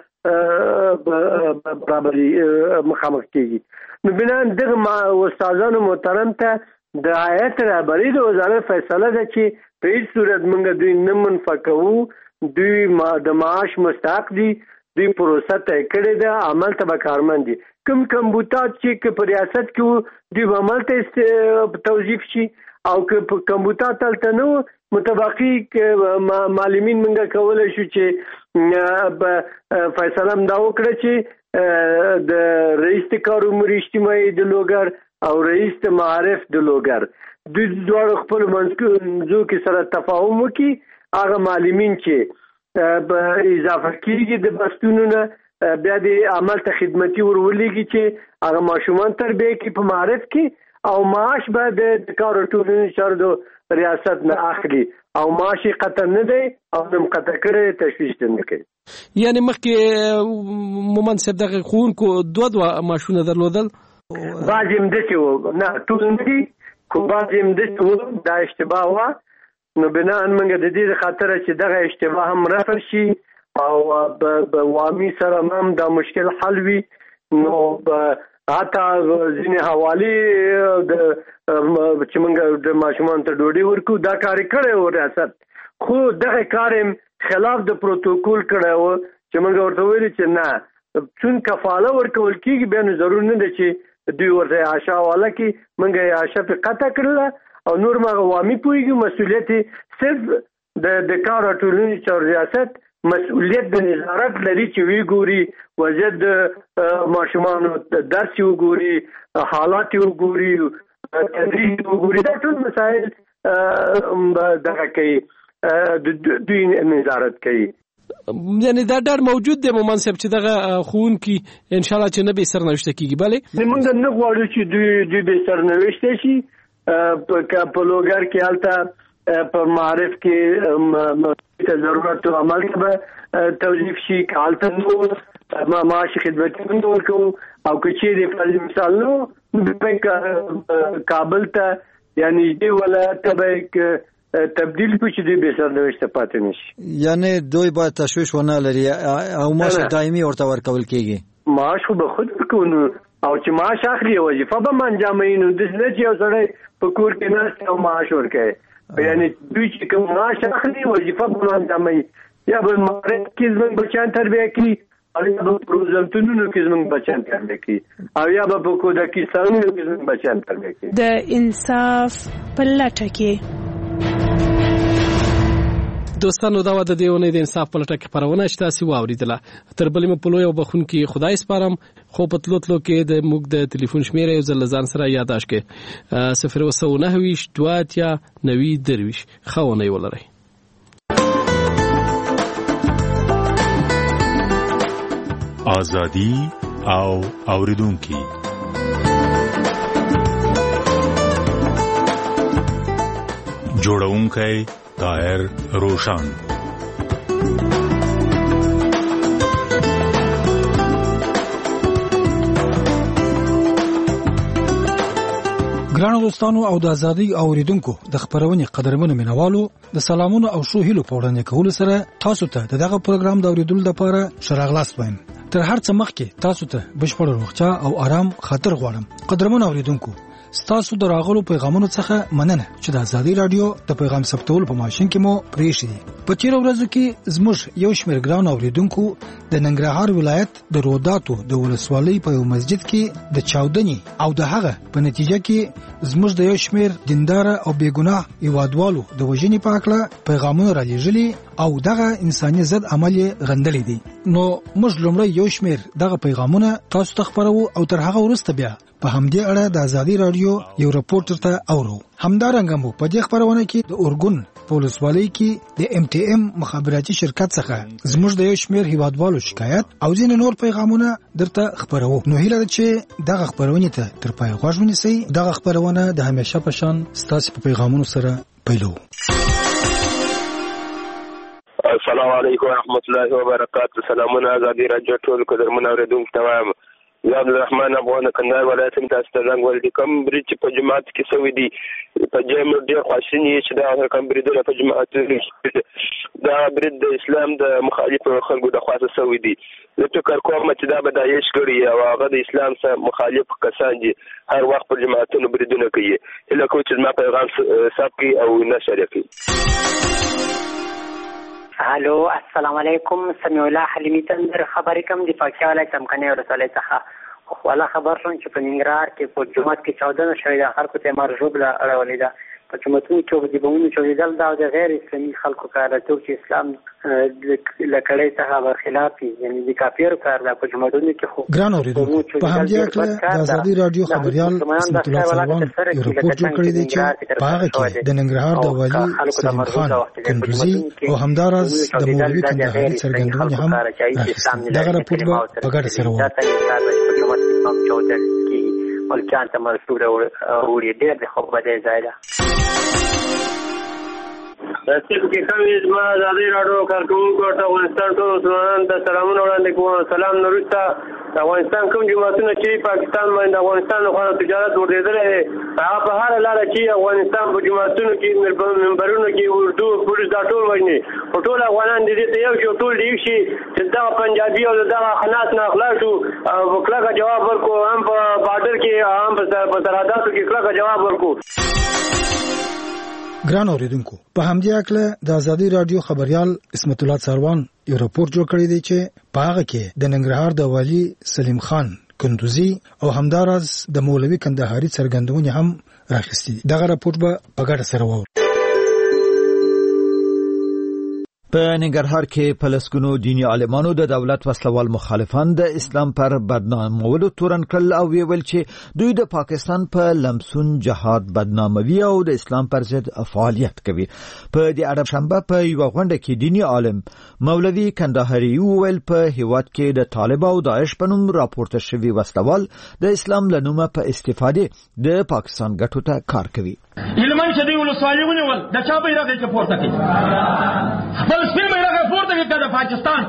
Speaker 20: برابرۍ مخامخ کیږي. نو بنان دغه استادانو محترم ته د هیئت رهبري د وزارت فیصله ده چې په هیڅ صورت موږ دوی نه منفعه کوو دوی د معاش مستحق دي دوی پروسه طی کړې ده عمل ته به کارمند دي کوم کمبوتات چې په ریاست کې دوی به عمل ته توظیف شي او که په کمبوتات هلته نه و متبقي معلمین موږ کولی شو چې فیصله هم دا وکړه چې د رئیس د کار امور اجتماعي د لوګر او رئیس د معارف د لوګر دوی دواړو خپلو منځو کې سره تفاهم وکړي هغه معلمین چې اضافه کېږي د بستونو نه بیا د عمل ته خدمتي ور ولېږي چې هغه ماشومان تربیه کړي په معارف کې او معاش به د کار ټولنیزو چارو د ریاست نه اخلي او معاش یې قطع نه دی او نه قطع کړی تشویش نه کوي.
Speaker 19: یعنی مخکې مومند صاحب دغه ښوونکو دوه دوه معاشونه درلودل
Speaker 20: بعضې هم داسې وو نه ټول نه دي خو بعضې هم داسې وو دا اشتباه وه نو بناءً موږ د دې خاطره چې دغه اشتباه هم رفع شي او په وامي سره هم دا مشکل حل وي نو حتی ځینې حواله د چې موږ د ماشومان ته ډوډۍ ورکو دا کار کړی و ریاست خو دغه کار خلاف د پروتوکول کړی و چې موږ ورته ویلي چې نه چون کفاله ورکول کېږي بیا نو ضرور نه ده چې دوی ورته عاشا والا کې موږ یې عاشا په قطع کړله او نور ما عوامي پوهېږي مسؤلیت صرف د د کار او ټولنې چار ریاست مسؤلیت د نظارت لري چې وی ګوري وضعیت د ماشومانو درس وګوري حالات وګوري تدریس وګوري دا ټول مسائل دغه کوي دوی نظارت کوي
Speaker 19: یعنی دا ډېر موجود دی مومن صاحب چې دغه خون کی ان شاء الله چې نه به سرنوشته کیږي بلې
Speaker 20: موږ نه غواړو چې دوی دوی به سرنوشته شي په لوګر کې حالت په معرف کې ضرورت او عمل کې توظیف شي حالت نو ما معاش خدمتونه ورکو او کچې د فرض مثال نو په کابل ته یعنی دی ولایت ته تبدیل کوي د به سرنوشته پاتې نشي
Speaker 21: یعنی دوی باید تشویش ونه لري او معاش دایمي ورته ورکول کیږي
Speaker 20: معاش خو به خود ورکونو او چې معاش اخلي وظیفه به منځامینو د دې چې اوسړی په کور کې نه او معاش ورکړي یعنی دوی چې کوم معاش اخلي وظیفه به منځامي یا به مارت کې زموږ بچان تربیه کوي او یا به پروژنتونو کې زموږ بچان تربیه کوي او یا به په کودکستانونو کې زموږ بچان تربیه کوي
Speaker 7: د انصاف په لټه کې
Speaker 19: دوستانو دا و د دې ونې د انصاف په لټه کې خبرونه چې تاسو واوریدله تر بلې مو په لوی او بخون کې خدای سپارم خو په تلو تلو کې د موږ د ټلیفون شمیره یو ځل ځان سره یاداش کې صفر وسو نه ویش دواتیا نوي درویش خونه ولري
Speaker 22: ازادي او اوریدونکو جوړونکي طاهر روشان
Speaker 23: ګرانو دوستانو او د ازادي اوریدونکو د خبرونې قدرمنو مینوالو د سلامونو او شو هیلو په وړاندې کول سره تاسو ته دغه پروګرام د اوریدلو لپاره شراغلاس وایم تر هر څه مخکې تاسو ته بشپړ روغتیا او آرام خاطر غواړم قدرمنو اوریدونکو ستاسو د راغلو پیغامونو څخه مننه چې د ازادي رادیو د پیغام ثبتول په ماشين کې مو پریښی په تیر ورځو کې زموږ یو شمېر ګران اوریدونکو د ننګرهار ولایت د روداتو د ولسوالۍ په یو مسجد کې د چاودنی او د هغه په نتیجه کې زموږ د یو شمېر دیندار او بیګناه ایوادوالو د وژنې په اړه پیغامونه راځي او دغه انساني ضد عمل غندلې دي نو موږ لومړی یو شمېر دغه پیغامونه تاسو ته خبرو او تر هغه وروسته بیا په همدې اړه د ازادي رادیو یو رپورټر ته اورو همدارنګه مو په دې خبرونه کې د اورګون پولیسوالۍ کې د ام ټي ام مخابراتي شرکت څخه زموږ د یو شمېر هیوادوالو شکایت او ځینې نور پیغامونه درته خبرو نو هیله ده چې دغه خبرونه ته تر پای غوږ ونیسئ دغه خبرونه د همیشه په شان ستاسو په پیغامونو سره پیلو
Speaker 24: السلام علیکم ورحمۃ اللہ وبرکاتہ سلامونه ازادي رادیو ټول قدرمن اوریدونکو تمام یا عبدالرحمن افغان کندهار ولایت ته تاسو څنګه ولې کوم برج په جماعت کې سوي دي په جامع ډیر خواشینی چې دا کوم برج په جماعت کې دا برج د اسلام د مخالف خلکو د خاصه سوي دي زه فکر کوم چې دا بدایش کړی او هغه د اسلام سره مخالف کسان دي هر وخت په جماعتونو بریدونه کوي هله کوم چې ما پیغام سابقي او نشر کړي
Speaker 25: الو السلام علیکم سمیع الله حلیمی تندر خبرې کوم د پاکستان ولایت څمکنه ولسوالۍ څخه خو الله خبر شوم چې په ننګرهار کې په جمعات کې چاودنه شوې ده خلکو ته مرجوب اړولې ده په جمعتونو کې د بمونو چاودېدل دا د غیر اسلامي خلکو کار دی چې اسلام لکړې څخه برخلاف یعنی د کافیرو کار دی په جمعتونو کې خو
Speaker 23: ګران اوریدونکو په همدې اړه د ازادي رادیو خبريال اسمت الله سلوان یو رپورټ جوړ کړی دی چې په هغه کې د ننګرهار د والي سلیم خان کندوزي او همدارس د مولوي کندهاري څرګندونه هم راغلي دغه رپورټ په ګډه سره و ولکان ته مرسوله وړي ډېر د خو بده ځای ده
Speaker 26: تاسو کې کومې زما ازادي راډیو کارکونکو ته افغانستان ټول مسلمانانو ته سلامونه وړاندې کوم سلام نورسته افغانستان کوم جماعتونه چې پاکستان باندې افغانستان له خوا تجارت ورېدلې هغه په هر لاره چې افغانستان په جماعتونو کې منبرونو کې اردو پولیس دا ټول وایي په ټول افغانان دې ته یو شو ټول دی شي چې دا پنجابي او دا خناس نه اخلاص او وکړه جواب ورکو هم په بارډر کې هم په سرحداتو کې کړه جواب ورکو.
Speaker 23: ګران اوریدونکو په همدې اکله د ازادي رادیو خبريال اسمت الله څاروان یو راپور جوړ کړی دی چې په هغه کې د ننګرهار د والي سلیم خان کندوزی او همدارس د مولوي کندهاري څرګندونې هم راخستي. دغه راپور به په ګډه سره وو.
Speaker 1: په ننګرهار کې پلسګونو دینی عالمانو د دولت وسلوال مخالفان د اسلام پر بدنامولو تورن کړل او ویل چې دوی د پاکستان په لمسون جهاد بدناموي او د اسلام پر ضد فعالیت کوي. په دې اړه شنبه په یو غونډه کې دینی عالم مولوي کندهاري ویل په هیواد کې د طالب او داعش په نوم راپورته شوی وسلوال د اسلام لنومه په استفاده د پاکستان ګټو ته کار کوي.
Speaker 3: علمان چې دی ولسوالیونه ول د چا بیرغ کې پورته کوي بل سپین بیرغ پورته کوي د پاکستان.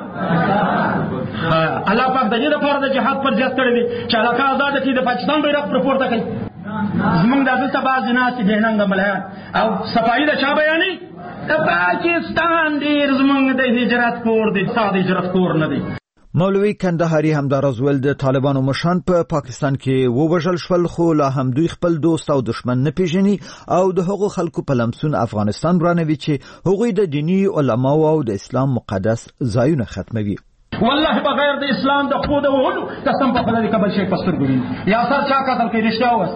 Speaker 3: الله پاک د دې لپاره د جهاد پر ځای کړی دی چې علاقه آزاد کړي د پاکستان بیرغ پر پورته کوي. زمونږ د دلته باز ناس دي نن د مليان او صفایي د چا بیانې د پاکستان ډیر زمونږ د هجرت کور دی ساده هجرت کور نه دی.
Speaker 1: مولوي کندهاري همدارز ول د طالبانو مشان په پا پاکستان کې ووژل شول خو لا هم دوی خپل دوست او دشمن نه پیژني او د هغو خلکو په لمسون افغانستان رانوي چې هغوی د دینی علماو او د اسلام مقدس ځایونه ختموي.
Speaker 3: والله بغیر د اسلام د خود وهلو قسم په خدای کبل شي پستر ګوري یا سر چا قتل کوي رښتیا وس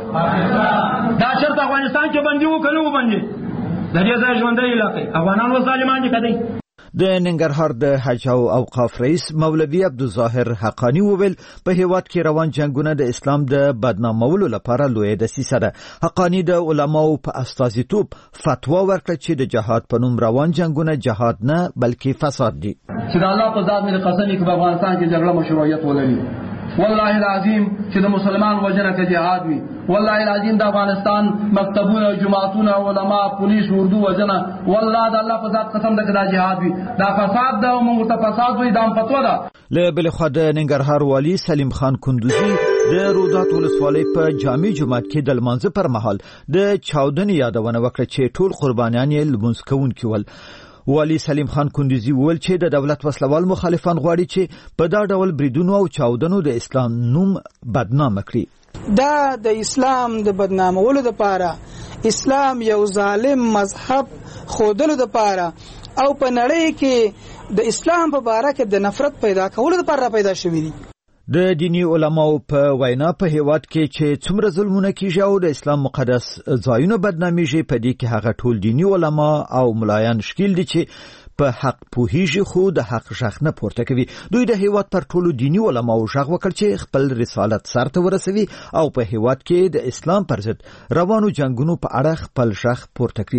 Speaker 3: دا شرط افغانستان کې باندې وکړو باندې د دې ځای ژوندۍ علاقې افغانانو ظالمان دي کدی.
Speaker 1: د ننګرهار د حج او اوقاف رئیس مولوي عبدالظاهر حقانی وویل په هیواد کې روان جنگونه د اسلام د بدنامولو لپاره لوی دسیسه ده. حقانی د علماو په استازیتوب فتوا ورکړه چې د جهاد په نوم روان جنگونه جهاد نه بلکې فساد دي.
Speaker 3: چې الله په ذات مې قسم کوي په افغانستان کې جګړه مشروعیت ولري والله العظیم چې د مسلمان وجنه کې جهاد وي والله العظیم د افغانستان مکتبونه جماعتونه علما پولیس اردو وجنه والله د الله په ذات قسم د کدا جهاد وي دا فساد دا موږ ته فساد وي دا پتو ده.
Speaker 1: له بل خو د ننګرهار والي سلیم خان کندوزی د رودات ولسوالۍ په جامع جماعت کې د لمانځه پر مهال د چاودنې یادونه وکړه چې ټول قربانیان یې لمونځ کوونکي ول. والی سلیم خان کندوزی وویل چې د دولت وسلوال مخالفان غواړي چې په دا ډول بریدونو او چاودنو د اسلام نوم بدنام کړي.
Speaker 6: دا د اسلام د بدنامولو لپاره اسلام یو ظالم مذهب خودلو لپاره او په نړۍ کې د اسلام په اړه کې د نفرت پیدا کولو لپاره پیدا شوی دی.
Speaker 1: د دینی علماو په وینا په هیواد کې چې څومره ظلمونه کیږي او د اسلام مقدس ځایونه بدناميږي په دې کې هغه ټول دینی علما او ملایان شکیل دي چې په حق پوهیږي خو د حق ژغ نه پورته کوي. دوی د هیواد پر ټولو دینی علماو ژغ وکړ چې خپل رسالت سرته ورسوي او په هیواد کې د اسلام پر ضد روانو جنگونو په اړه خپل ژغ پورته کړي.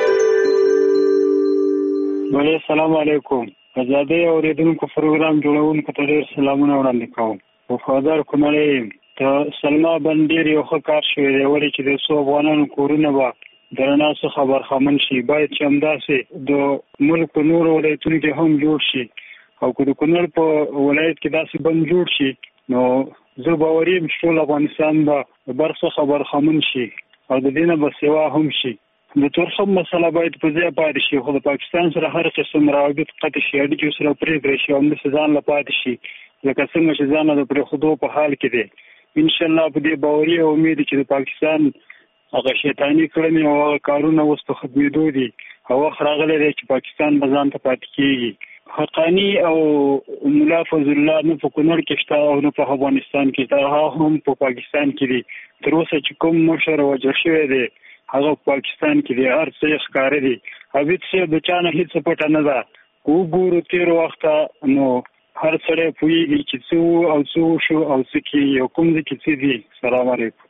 Speaker 8: السلام علیکم. ازادي اوریدونکو پروګرام جوړونکو ته ډېر سلامونه وړاندې کوم. وفادار کونړی ته سلما بندیر یو ښه کار شوی دی ولې چې د څو افغانانو کورونه به د رڼا څخه برخمن شي باید چې همداسې د ملک په نورو ولایتونو کې هم جوړ شي او که د کونړ په ولایت کې داسې بند جوړ شي نو زه باوري یم چې ټول افغانستان به د بر څخه برخمن شي او د دې نه به سوا هم شي. د تورخم مسله باید په ځای پاتې شي خو د پاکستان سره هر قسم روابط قطع شي اړیکې سره پرېږدي شي او همداسې ځان له پاتې شي لکه څنګه چې ځان د پرېښودو په حال کې دی. انشاءالله په دې باوري او امید چې د پاکستان هغه شیطاني کړنې او هغه کارونه اوس په ختمېدو دي او وخت راغلی دی چې پاکستان به ځان ته پاتې کېږي. حقانی او ملا فضل الله نه په کونړ کې شته او نه په افغانستان کې شته هغه هم په پاکستان کې دي. تر اوسه چې کوم مشر وژل شوی دی هغه پاکستان کې دی هر څه ښکاره دي. حبیب صاحب د چا نه هېڅ پټه نه ده. وګورو تېر وخته نو هر سړی پوهېږي چې څه و او څه وشو او څه کېږي او کوم ځای کې څه دي. سلام علیکم.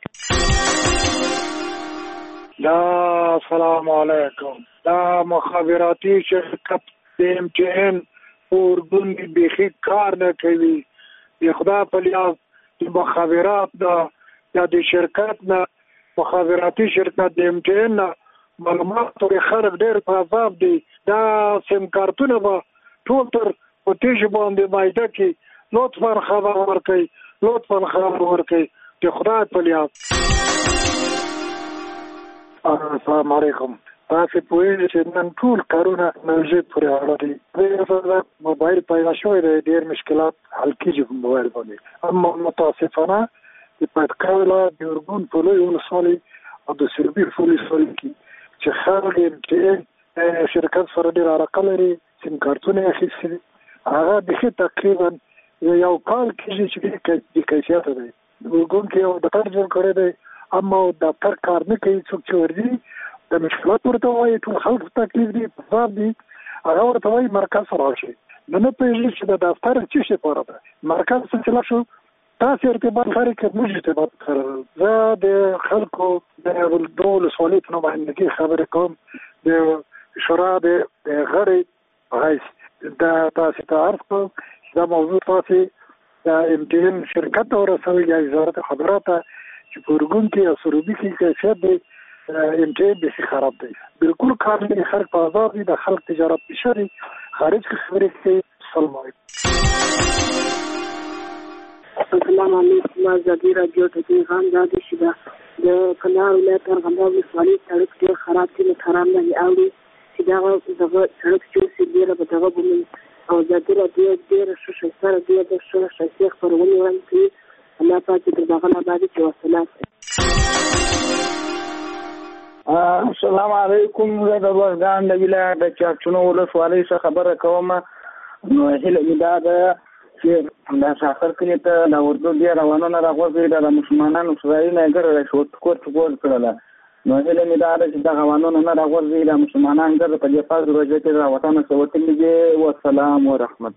Speaker 9: دا سلام علیکم. دا مخابراتي شرکت ایم ټي ان اردن کې بیخي کار نه کوي. د خدا په لیاز د مخابرات دا یا د شرکت نه مخابراتي شرکت د ایم ټي ان معلومات لري خلک ډېر په عذاب دي. دا سیم کارتونه به ټول تر په تیږه باندې مایده کې لطفا خبر ورکړئ لطفا خبر ورکړئ د خدای په لیاد. السلام علیکم. تاسو پوهیږئ چې نن ټول کارونه انرژي پورې اړه دي. د موبایل پیدا شوی دی ډېر مشکلات حل کېږي په موبایل باندې. اما متاسفانه د پټکا ولایت د ارګون په لوی ولسوالۍ او د سربیر په ولسوالۍ کې چې خلک د شرکت سره ډېر علاقه لري سیم کارتونه یې اخیستي دي هغه بیخي تقریبا یو کال کېږي چې د کیفیت دی. ارګون کې یو دفتر جوړ کړی دی اما دفتر کار نه کوي. څوک چې ورځي د مشکلات ورته وایي ټول خلک تکلیف دي فساد دي هغه ورته وایي مرکز سره راشي. نو نه پوهېږي چې د دفتر څه شي لپاره ده. مرکز څه چې لاړ شو تاسې ارتباط لرئ که موږ ارتباط لرو. زه د خلکو د دو ولسوالۍ په نمایندګۍ خبرې کوم د شورا د غړي په حیث دا تاسې ته عرض کوم چې دا موضوع تاسې د ام ټي ان شرکت ته ورسوئ یا وزارت خبرات ته چې په ارګون کې یا سروبي کې کیفیت دی ام ټي ان بیخي خراب دی. بالکل کار نه خلک په آزاد دي د خلک تجارت پیشه دي خارج کې خبرې کوي. السلام علیکم.
Speaker 5: السلام علیکم. ازادي راډیو ته پیغام دا دی چې د کندهار ولایت ارغنداب ولسوالۍ سړک ډېر خراب دی. موټران باندې اوري چې دغه دغه سړک چې اوسې ډېره به دغه بومي او ازادي راډیو ډېره ښه ښایسته راډیو ده ښه ښایستې خپرونې وړاندې کوي. الله پاک دې تر دغه نه ابادي کړي. وسلام.
Speaker 10: السلام علیکم. زه د ارزګان د ولایت د چارچونو ولسوالۍ څخه خبره کوم. نو هیله مې دا ده چې دا سفر کړي ته د اردو ډېر روانونه راغورځي د مسلمانانو اسرائیل نه ګر راشوت کوټ کوټ کړل. نو هیله مې دا ده چې دا روانونه نه راغورځي د مسلمانان ګر په دې فاز روزه کې دا وطن سوتلې دي. والسلام ورحمت.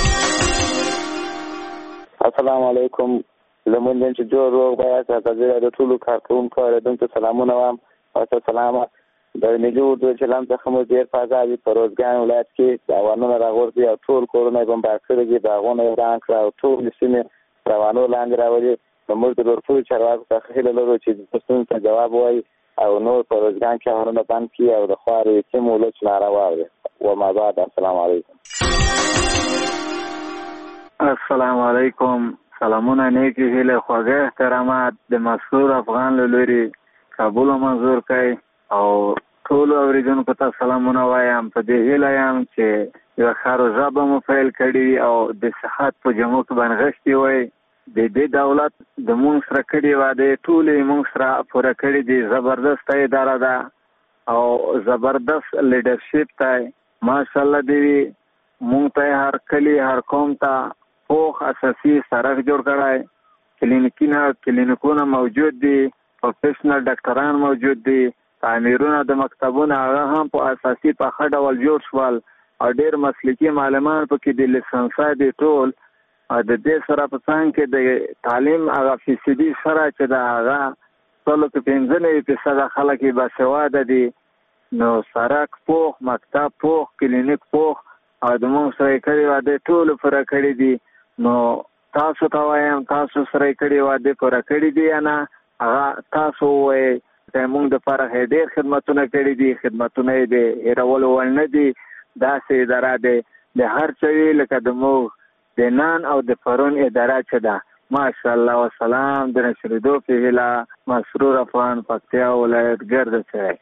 Speaker 24: السلام علیکم. زمونږ چې جوړ روغ بیا څنګه د ټولو کارکونکو اړوند سلامونه وایم. السلام د ملي اردو چلن څخه مو ډېر فایده وي. په روزګان ولایت کې روانونه راغورځي او ټول کورونه یې بمبار کړي دي. باغونه یې وران کړه او ټول سیمې روانو لاندې راولي. نو موږ د ورپورې چارواکو څخه هیله لرو چې پوښتنو ته ځواب ووایي او نور په روزګان کې کارونه بند کړي او د خوارې سیمو ولس ناروا وي. وما بعد. السلام علیکم.
Speaker 10: السلام علیکم. سلامونه نیکی هیله خواږه احترامات د مسرور افغان له لوري کابل منظور کوي او ټول اوریدونکو ته سلامونه وایم. په دې هیله یم چې یو ښه روژه به مو پیل کړي او د صحت په جمعو کې به نغښتي وای. د دې دولت د مونږ سره کړي وعدې ټولې مونږ سره پوره کړي دي. زبردست اداره ده او زبردست لیډرشپ دی. ماشاءالله دی مونږ ته هر کلی هر قوم ته پوخ اساسي سړک جوړ کړی. کلینیکونه کلینیکونه موجود دي. پروفیشنل ډاکټران موجود دي. تعمیرونه د مکتبونه هغه هم په اساسي په ښه ډول جوړ شول او ډېر مسلکي معلمان پکې د لیسانسا دي ټول. د دې سره په څنګ کې د تعلیم هغه فیصدي سره چې د هغه څلو کې پنځه نوي فیصده خلک یې باسواده دي. نو سړک پوخ، مکتب پوخ، کلینیک پوخ او د مونږ سره یې کړي وعدې ټولو پوره کړي دي. نو تاسو ته وایم تاسو سره یې کړي وعدې پوره کړي دي یا نه هغه تاسو ووایئ. موږ دپاره ډېر خدمتونه کړي دي. خدمتونه یې د هېرولو وړ نه دي. داسې اداره دی د هر څه وي لکه د موږ د نن او د پرون اداره چې ده. ماشاءالله. وسلام. د نشرېدو په هیله مسرور افغان پکتیا ولایت ګرده سړی.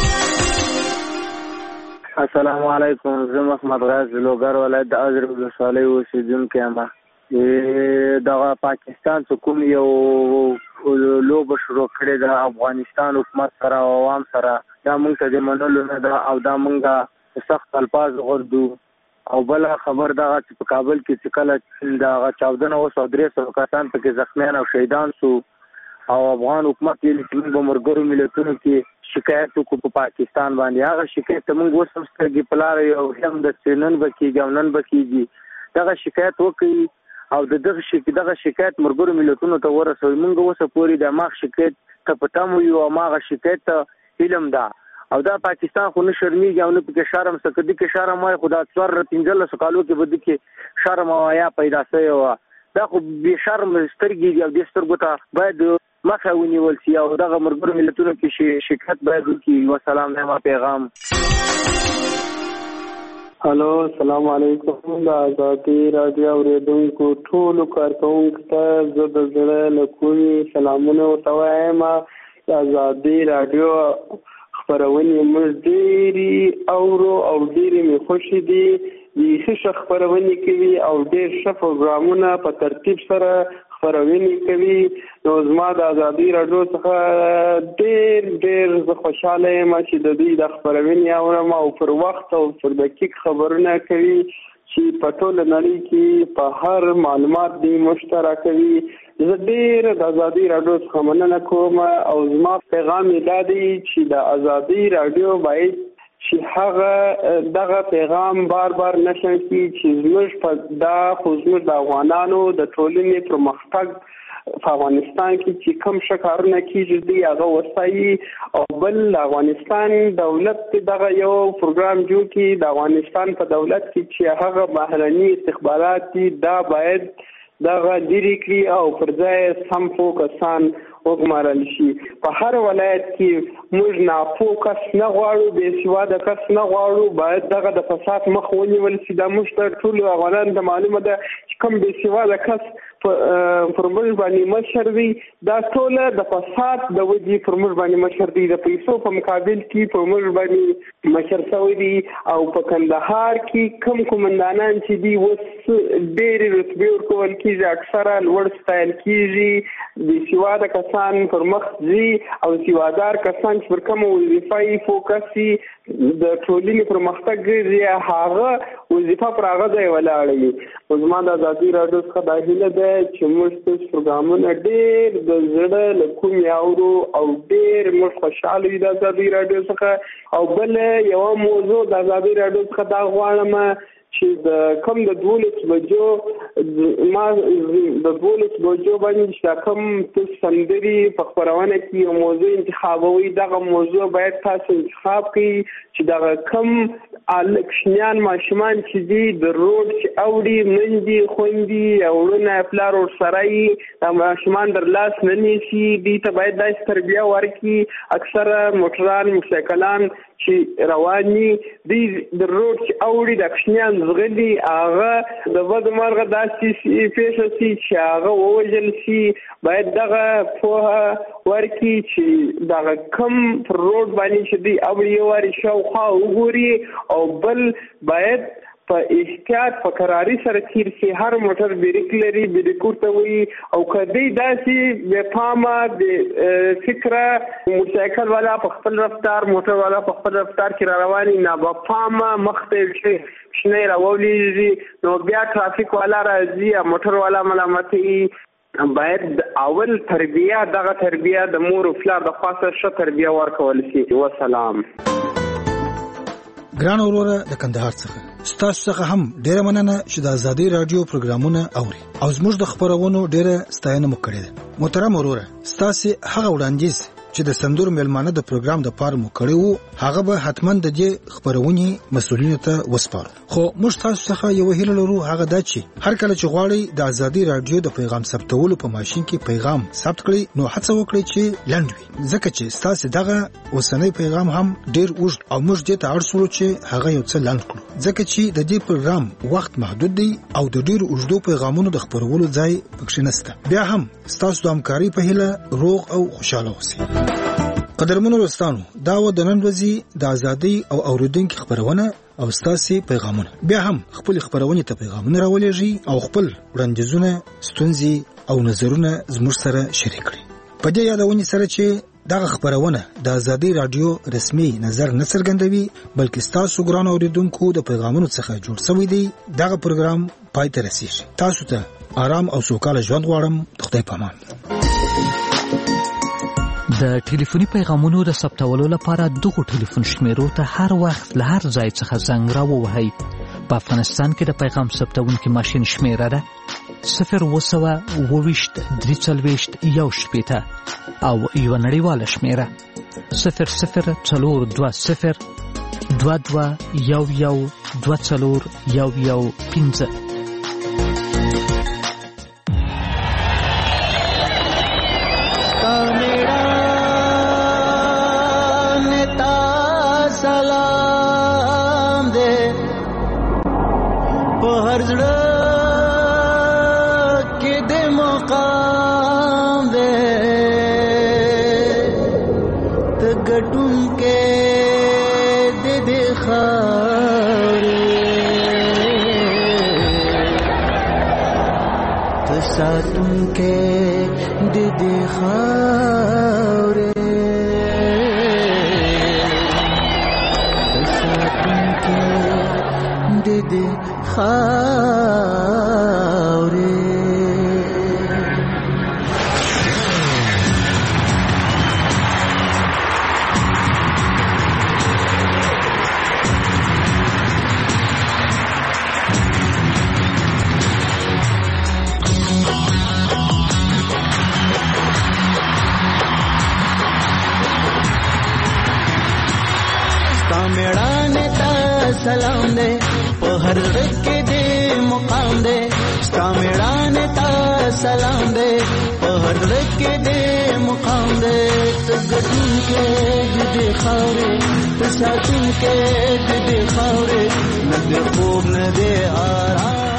Speaker 10: السلام علیکم. زه محمد غاز لوګر ولایت د اجر ولسوالۍ اوسېدونکی یم. دغه پاکستان چې کوم یو لوبه شروع کړې ده افغانستان حکومت سره او عوام سره دا موږ ته د منلو نه ده او دا موږ سخت الفاظ غوردو. او بل خبر دغه چې په کابل کې چې کله دغه چاودنه وسو درې سوه کسان پکې زخمیان او شهیدان سو او افغان حکومت یې چې موږ ملګرو ملتونو کې شکایت وکړو په پاکستان باندې. هغه شکایت ته موږ اوس هم سترګې په لاره یو هم د نن به کېږي او نن به کېږي دغه شکایت وکړي او د دغه شکایت دغه شکایت مرګرو ملتونو ته ورسوي. موږ اوسه پورې د ماغ شکایت ته پټم یو او ماغه شکایت ته علم ده او دا پاکستان خو نه شرمېږي او نه پکې شرم څه کدي کې شرم وای خدا څوار پنځلس کالو کې بده کې شرم او حیا پیدا شوی و. دا خو به شرم سترګې دی او د سترګو ته باید مخه ونیول شي او دغه مرګرو ملتونو کې شکایت باید وکړي. والسلام. ما پیغام.
Speaker 2: هلو السلام علیکم. د آزادي رادیو اوریدونکو ټولو کارکونکو ته زه د زړه له کومې سلامونه ورته وایم. د آزادي رادیو خپرونې موږ ډېرې اورو او ډېرې مې خوښې دي. بیخي ښه خپرونې کوي او ډېر ښه پروګرامونه په ترتیب سره خپرونې کوي. نو زما د آزادي راډیو څخه ډېر ډېر زه خوشحاله یم چې د دوی د خپرونې اورم او پر وخت او پر دقیق خبرونه کوي چې په ټوله نړۍ کې په هر معلومات دی مشترکوي. زه ډېر د آزادي راډیو څخه مننه کوم او زما پیغام یې دا دی چې د آزادي راډیو باید چې هغه دغه پیغام بار بار نشر کړي چې زموږ په دا خو زموږ د افغانانو د ټولنې پرمختګ په افغانستان کې چې کوم ښه کارونه کېږي دی هغه وستایي او بل افغانستان دولت دغه یو پروګرام جوړ کړي د افغانستان په دولت کې چې هغه بهرني استخبارات دي دا باید دغه لرې کړي او پر ځای سم فوکسان وګمارل شي. په هر ولایت کې موږ ناپوه کس نه غواړو، بې سواده کس نه غواړو، باید دغه د فساد مخ ونیول شي. دا موږ ته ټولو افغانانو ته معلومه ده چې کوم بې سواده کس پر موږ باندې مشر دی دا ټوله د فساد د وجې پر موږ باندې مشر دی، د پیسو په مقابل کې پر موږ باندې مشر شوی دی. او په کندهار کې کوم قومندانان چې دي اوس ډېرې رتبې ورکول کېږي، اکثره لوړ ستایل کېږي. بې سواده کسان پر مخ ځي او سوادار کسان چې پر کومه وظیفه یې فوکس وي د ټولنې پرمختګ ګرځي هغه وظیفه پر هغه ځای ولاړه وي. زما د آزادي راډیو څخه دا هیله ده چې موږ ستاسو پروګرامونه ډېر د زړه له کومې اورو او ډېر موږ خوشحاله یو د آزادي راډیو څخه. او بل یوه موضوع د آزادي راډیو څخه دا غواړم چې د کوم د دولس بجو ما د دولس بجو باندې چې کوم تاسو سندري په خبرونه کې یو موضوع انتخابوي، دغه موضوع باید تاسو انتخاب کړئ چې دغه کوم الکشنیان ماشومان چې دي د روډ چې اوړي منځي خوندي اورونه پلار ور سره یې د ماشومان در لاس نه نیسي، دي ته باید داسې تربیه ورکړي. اکثره موټران موټرسایکلان چې رواني دي د روډ چې اوړي د کشنیان زغلي هغه د بد مرغه داسې پیښه شي چې هغه ووژل شي. باید دغه پوهه ورکړي چې دغه کم پر روډ باندې چې دی اوړي یو واري شاوخوا وګوري او بل باید په احتیاط په قراري سره تیر شي. هر موټر بریک لري، بریک ورته وي او کدی داسې بې پامه د فکره موټرسایکل والا په خپل رفتار، موټر والا په خپل رفتار کې را رواني نه به پامه مخته شي شنه راولېږي نو بیا ترافیک والا راځي موټر والا ملامتي. باید اول تربیه دغه تربیه د مور او پلار د خاصه ښه تربیه ورکول شي. وسلام.
Speaker 23: ګران وروره د کندهار څخه ستاسو څخه هم ډیره مننه چې د آزادي رادیو پروګرامونه اوري او زموږ د خبرونو ډیره ستاینه مو کړې ده. محترم وروره ستاسو هغه وړاندیز چې د سندور میلمانه د پروګرام د پاره مو کړی وو هغه به حتما د دې خبرونې مسؤلینو ته وسپارو. خو موږ تاسو څخه یو هیله لرو هغه دا چې هر کله چې غواړئ د آزادي رادیو د پیغام ثبتولو په ماشين کې پیغام ثبت کړئ نو هڅه وکړئ چې لنډ وي، ځکه چې تاسو دغه اوسنۍ پیغام هم ډیر اوږد او موږ دې ته اړ سو چې هغه یو څه لنډ کړو، ځکه چې د دې پروګرام وخت محدود دی او د ډیر اوږدو پیغامونو د خبرولو ځای پکښې نشته. بیا هم تاسو د همکاري په هیله روغ او خوشاله اوسئ. قدرمنو دوستانو دا و د نن ورځې د ازادي او اوریدونکو خبرونه او ستاسو پیغامونه. بیا هم خپل خبرونه ته پیغامونه راولېږي او خپل وړاندیزونه، ستونزې او نظرونه زموږ سره شریک کړئ. په دې یادونه سره چې دغه خبرونه د آزادي رادیو رسمي نظر نه څرګندوي بلکې تاسو ګران اوریدونکو د پیغامونو څخه جوړ شوی دی. دغه پروګرام پای ته رسیږي. تاسو ته آرام او سوکاله ژوند غواړم. خدای پامان.
Speaker 11: د ټلیفوني پیغامونو د ثبتولو لپاره دغه ټلیفون شمیرو ته هر وخت له هر ځای څخه زنګ راووهئ. په افغانستان کې د پیغام ثبتونکي ماشین شمیره ده صفر وسوه اوويشت درې څلوېښت یو شپېته او یوه نړیواله شمیره صفر صفر څلور دوه صفر دوه دوه یو یو دوه څلور یو یو پنځه.
Speaker 12: تساتون کې د دې خاورې تساتون کې د دې خاورې سلام دے په هر رکه دې مقام دے ستا میړانه تا سلام دے په هر رکه دې مقام دے تګټون کې دې خاورې تساتون کې دې خاورې نه دې خوب نه دې آرام